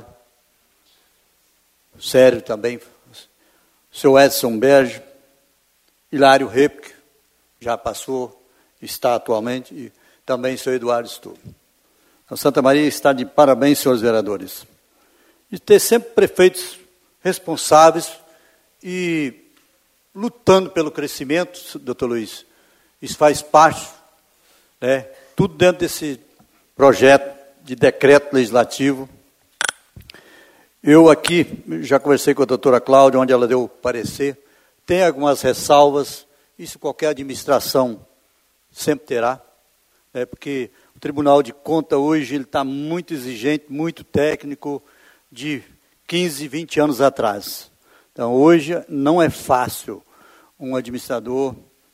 sério também. O senhor Edson Berge, Hilário Repke, já passou, está atualmente, e também o senhor Eduardo Stuhl. Então, Santa Maria está de parabéns, senhores vereadores. E ter sempre prefeitos responsáveis e lutando pelo crescimento, doutor Luiz. Isso faz parte, né, tudo dentro desse projeto de decreto legislativo. Eu aqui, já conversei com a doutora Cláudia, onde ela deu o parecer, tem algumas ressalvas, isso qualquer administração sempre terá, né, porque o Tribunal de Contas hoje ele está muito exigente, muito técnico, de quinze, vinte anos atrás. Então, hoje não é fácil um administrador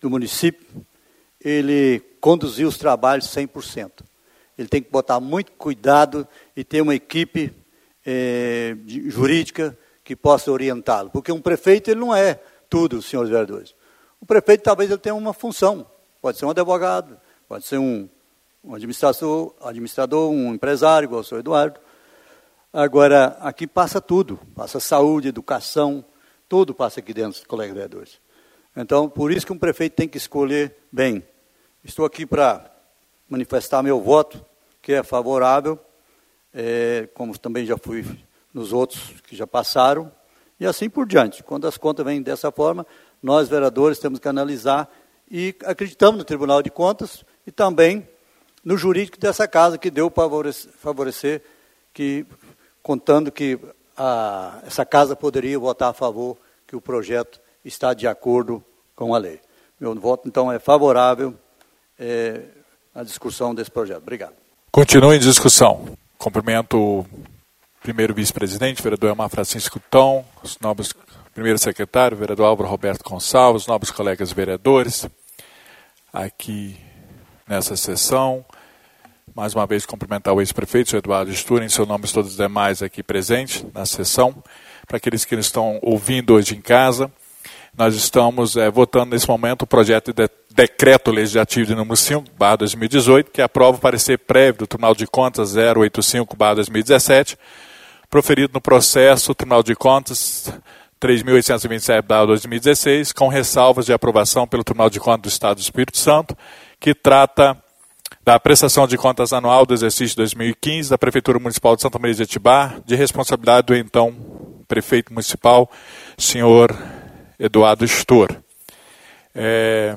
do município, ele conduziu os trabalhos cem por cento. Ele tem que botar muito cuidado e ter uma equipe é, jurídica que possa orientá-lo. Porque um prefeito ele não é tudo, senhores vereadores. O prefeito talvez ele tenha uma função. Pode ser um advogado, pode ser um, um administrador, administrador, um empresário, igual o senhor Eduardo. Agora, aqui passa tudo. Passa saúde, educação, tudo passa aqui dentro, colegas vereadores. Então, por isso que um prefeito tem que escolher bem. Estou aqui para manifestar meu voto, que é favorável, é, como também já fui nos outros que já passaram, e assim por diante. Quando as contas vêm dessa forma, nós, vereadores, temos que analisar e acreditamos no Tribunal de Contas e também no jurídico dessa casa, que deu para favorecer, favorecer que, contando que a, essa casa poderia votar a favor, que o projeto está de acordo com a lei. Meu voto, então, é favorável é, à discussão desse projeto. Obrigado. Continue em discussão. Cumprimento o primeiro vice-presidente, vereador Elmar Francisco Tom, os nobres primeiro secretário, vereador Álvaro Roberto Gonçalves, nobres colegas vereadores, aqui nessa sessão. Mais uma vez, cumprimentar o ex-prefeito, o Eduardo Stur, em seu nome e todos os demais aqui presentes na sessão. Para aqueles que estão ouvindo hoje em casa, nós estamos é, votando nesse momento o projeto de decreto legislativo de número cinco, barra dois mil e dezoito, que aprova o parecer prévio do Tribunal de Contas zero oito cinco, barra dois mil e dezessete, proferido no processo Tribunal de Contas três mil oitocentos e vinte e sete, barra dois mil e dezesseis, com ressalvas de aprovação pelo Tribunal de Contas do Estado do Espírito Santo, que trata da prestação de contas anual do exercício dois mil e quinze da Prefeitura Municipal de Santa Maria de Jetibá, de responsabilidade do então prefeito municipal, senhor Eduardo Stur. É,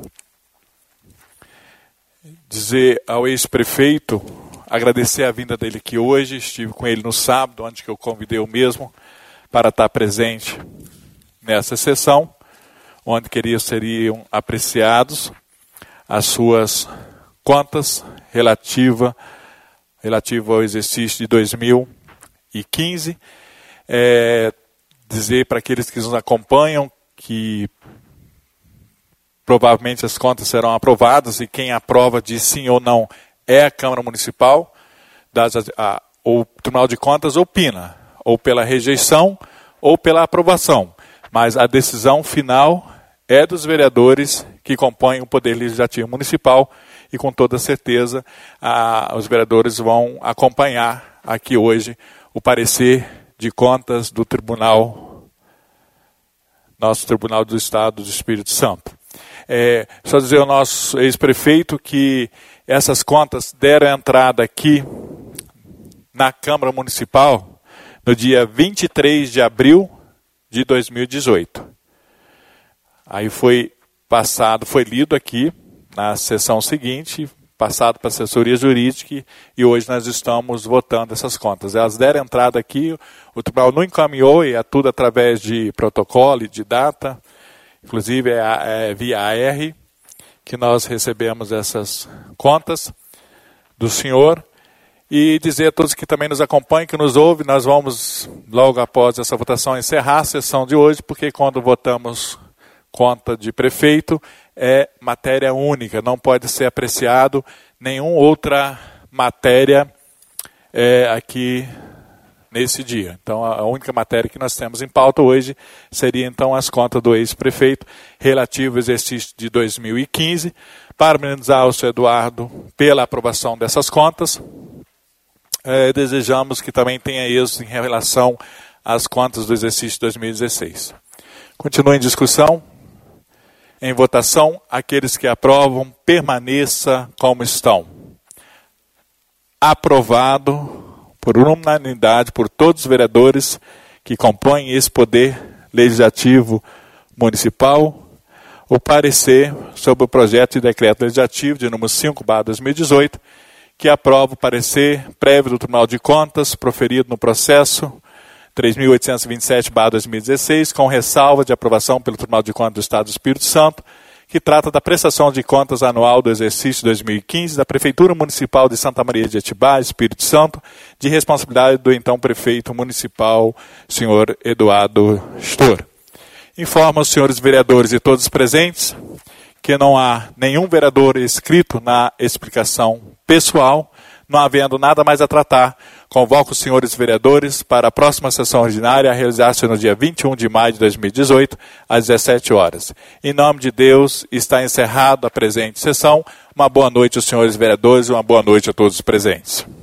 dizer ao ex-prefeito, agradecer a vinda dele aqui hoje, estive com ele no sábado, onde que eu convidei o mesmo para estar presente nessa sessão, onde queria seriam apreciados as suas contas relativa, relativa ao exercício de dois mil e quinze. É, dizer para aqueles que nos acompanham que provavelmente as contas serão aprovadas e quem aprova diz sim ou não é a Câmara Municipal, das, a, o Tribunal de Contas opina, ou pela rejeição ou pela aprovação, mas a decisão final é dos vereadores que compõem o Poder Legislativo Municipal e com toda certeza a, os vereadores vão acompanhar aqui hoje o parecer de contas do Tribunal, nosso Tribunal do Estado do Espírito Santo. É, só dizer ao nosso ex-prefeito que essas contas deram entrada aqui na Câmara Municipal no dia vinte e três de abril de dois mil e dezoito. Aí foi passado, foi lido aqui na sessão seguinte, passado para a assessoria jurídica e hoje nós estamos votando essas contas. Elas deram entrada aqui, o tribunal não encaminhou e é tudo através de protocolo e de data, inclusive é, é via A R que nós recebemos essas contas do senhor. E dizer a todos que também nos acompanham, que nos ouvem, nós vamos, logo após essa votação, encerrar a sessão de hoje, porque quando votamos conta de prefeito, é matéria única, não pode ser apreciado nenhuma outra matéria é, aqui nesse dia. Então, a única matéria que nós temos em pauta hoje seria, então, as contas do ex-prefeito relativo ao exercício de dois mil e quinze. Parabenizar o senhor Eduardo pela aprovação dessas contas. É, desejamos que também tenha êxito em relação às contas do exercício de dois mil e dezesseis. Continua em discussão. Em votação, aqueles que aprovam, permaneça como estão. Aprovado por unanimidade por todos os vereadores que compõem esse Poder Legislativo Municipal, o parecer sobre o projeto de decreto legislativo de número cinco, barra dois mil e dezoito, que aprova o parecer prévio do Tribunal de Contas, proferido no processo três mil oitocentos e vinte e sete, barra dois mil e dezesseis, com ressalva de aprovação pelo Tribunal de Contas do Estado do Espírito Santo, que trata da prestação de contas anual do exercício dois mil e quinze da Prefeitura Municipal de Santa Maria de Jetibá, Espírito Santo, de responsabilidade do então prefeito municipal, senhor Eduardo Stur. Informo aos senhores vereadores e todos presentes que não há nenhum vereador inscrito na explicação pessoal, não havendo nada mais a tratar, convoco os senhores vereadores para a próxima sessão ordinária a realizar-se no dia vinte e um de maio de dois mil e dezoito, às dezessete horas. Em nome de Deus, está encerrada a presente sessão. Uma boa noite aos senhores vereadores e uma boa noite a todos os presentes.